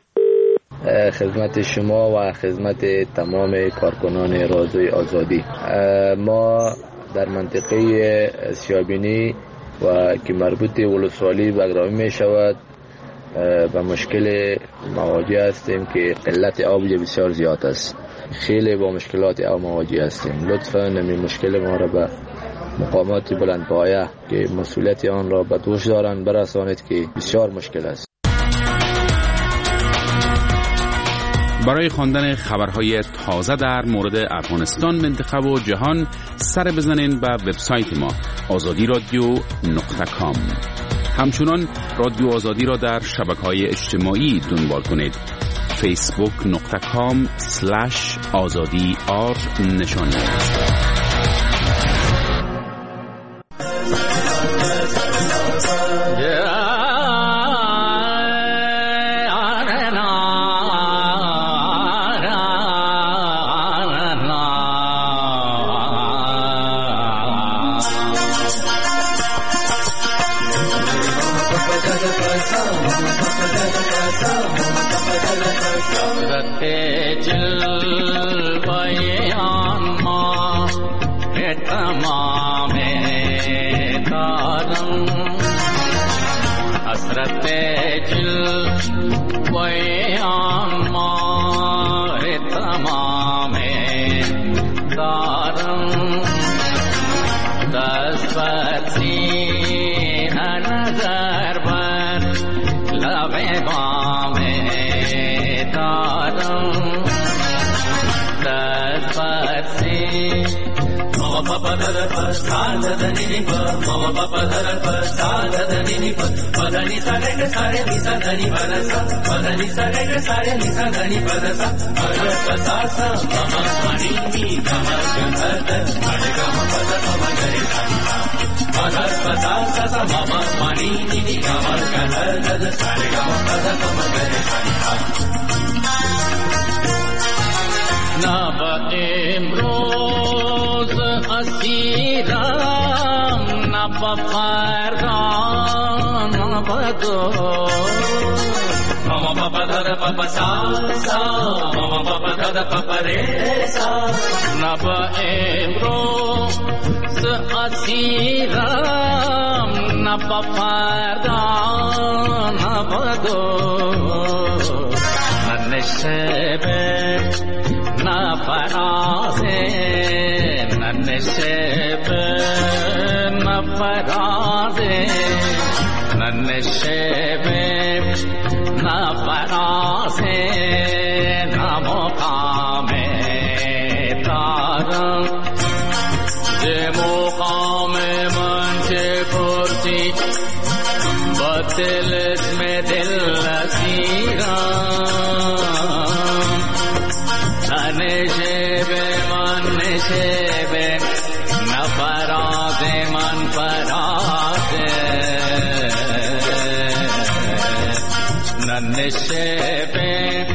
خدمت شما و خدمت تمام کارکنان رادیوی آزادی. ما در منطقه سیابینی و که مربوط ولسوالی بگرامی می شود به مشکل مواجه هستیم که قلت آب بسیار زیاد است. خیلی با مشکلات آب مواجه هستیم. لطفاً این مشکل ما را به مقامات بلندپایه که مسئولیت آن را به دوش دارند برسانید که بسیار مشکل است. برای خواندن خبرهای تازه در مورد افغانستان، منطقه و جهان سر بزنین به وبسایت ما آزادی رادیو نقطه کام. همچنان رادیو آزادی را در شبکه‌های اجتماعی دنبال کنید. فیسبوک نقطه کام سلش آزادی آر نشانی. मदर पदा सा मम मनी नी गमर गदर गद सारे गम पद गम गरे पदा नव इम्रोज असीराम नव फरदान नवदो मम पप धर पप सा सा मम पप धर पप रे सा नव इम्रोज असीराम नव फरदान नवदो नशबे na paraze naneshebe na paraze naneshebe na paraze namo kame taram je moqame manche kurti batil isme dil asira नशेबे मन नशेबे न पराजे मन पराजे न नशेबे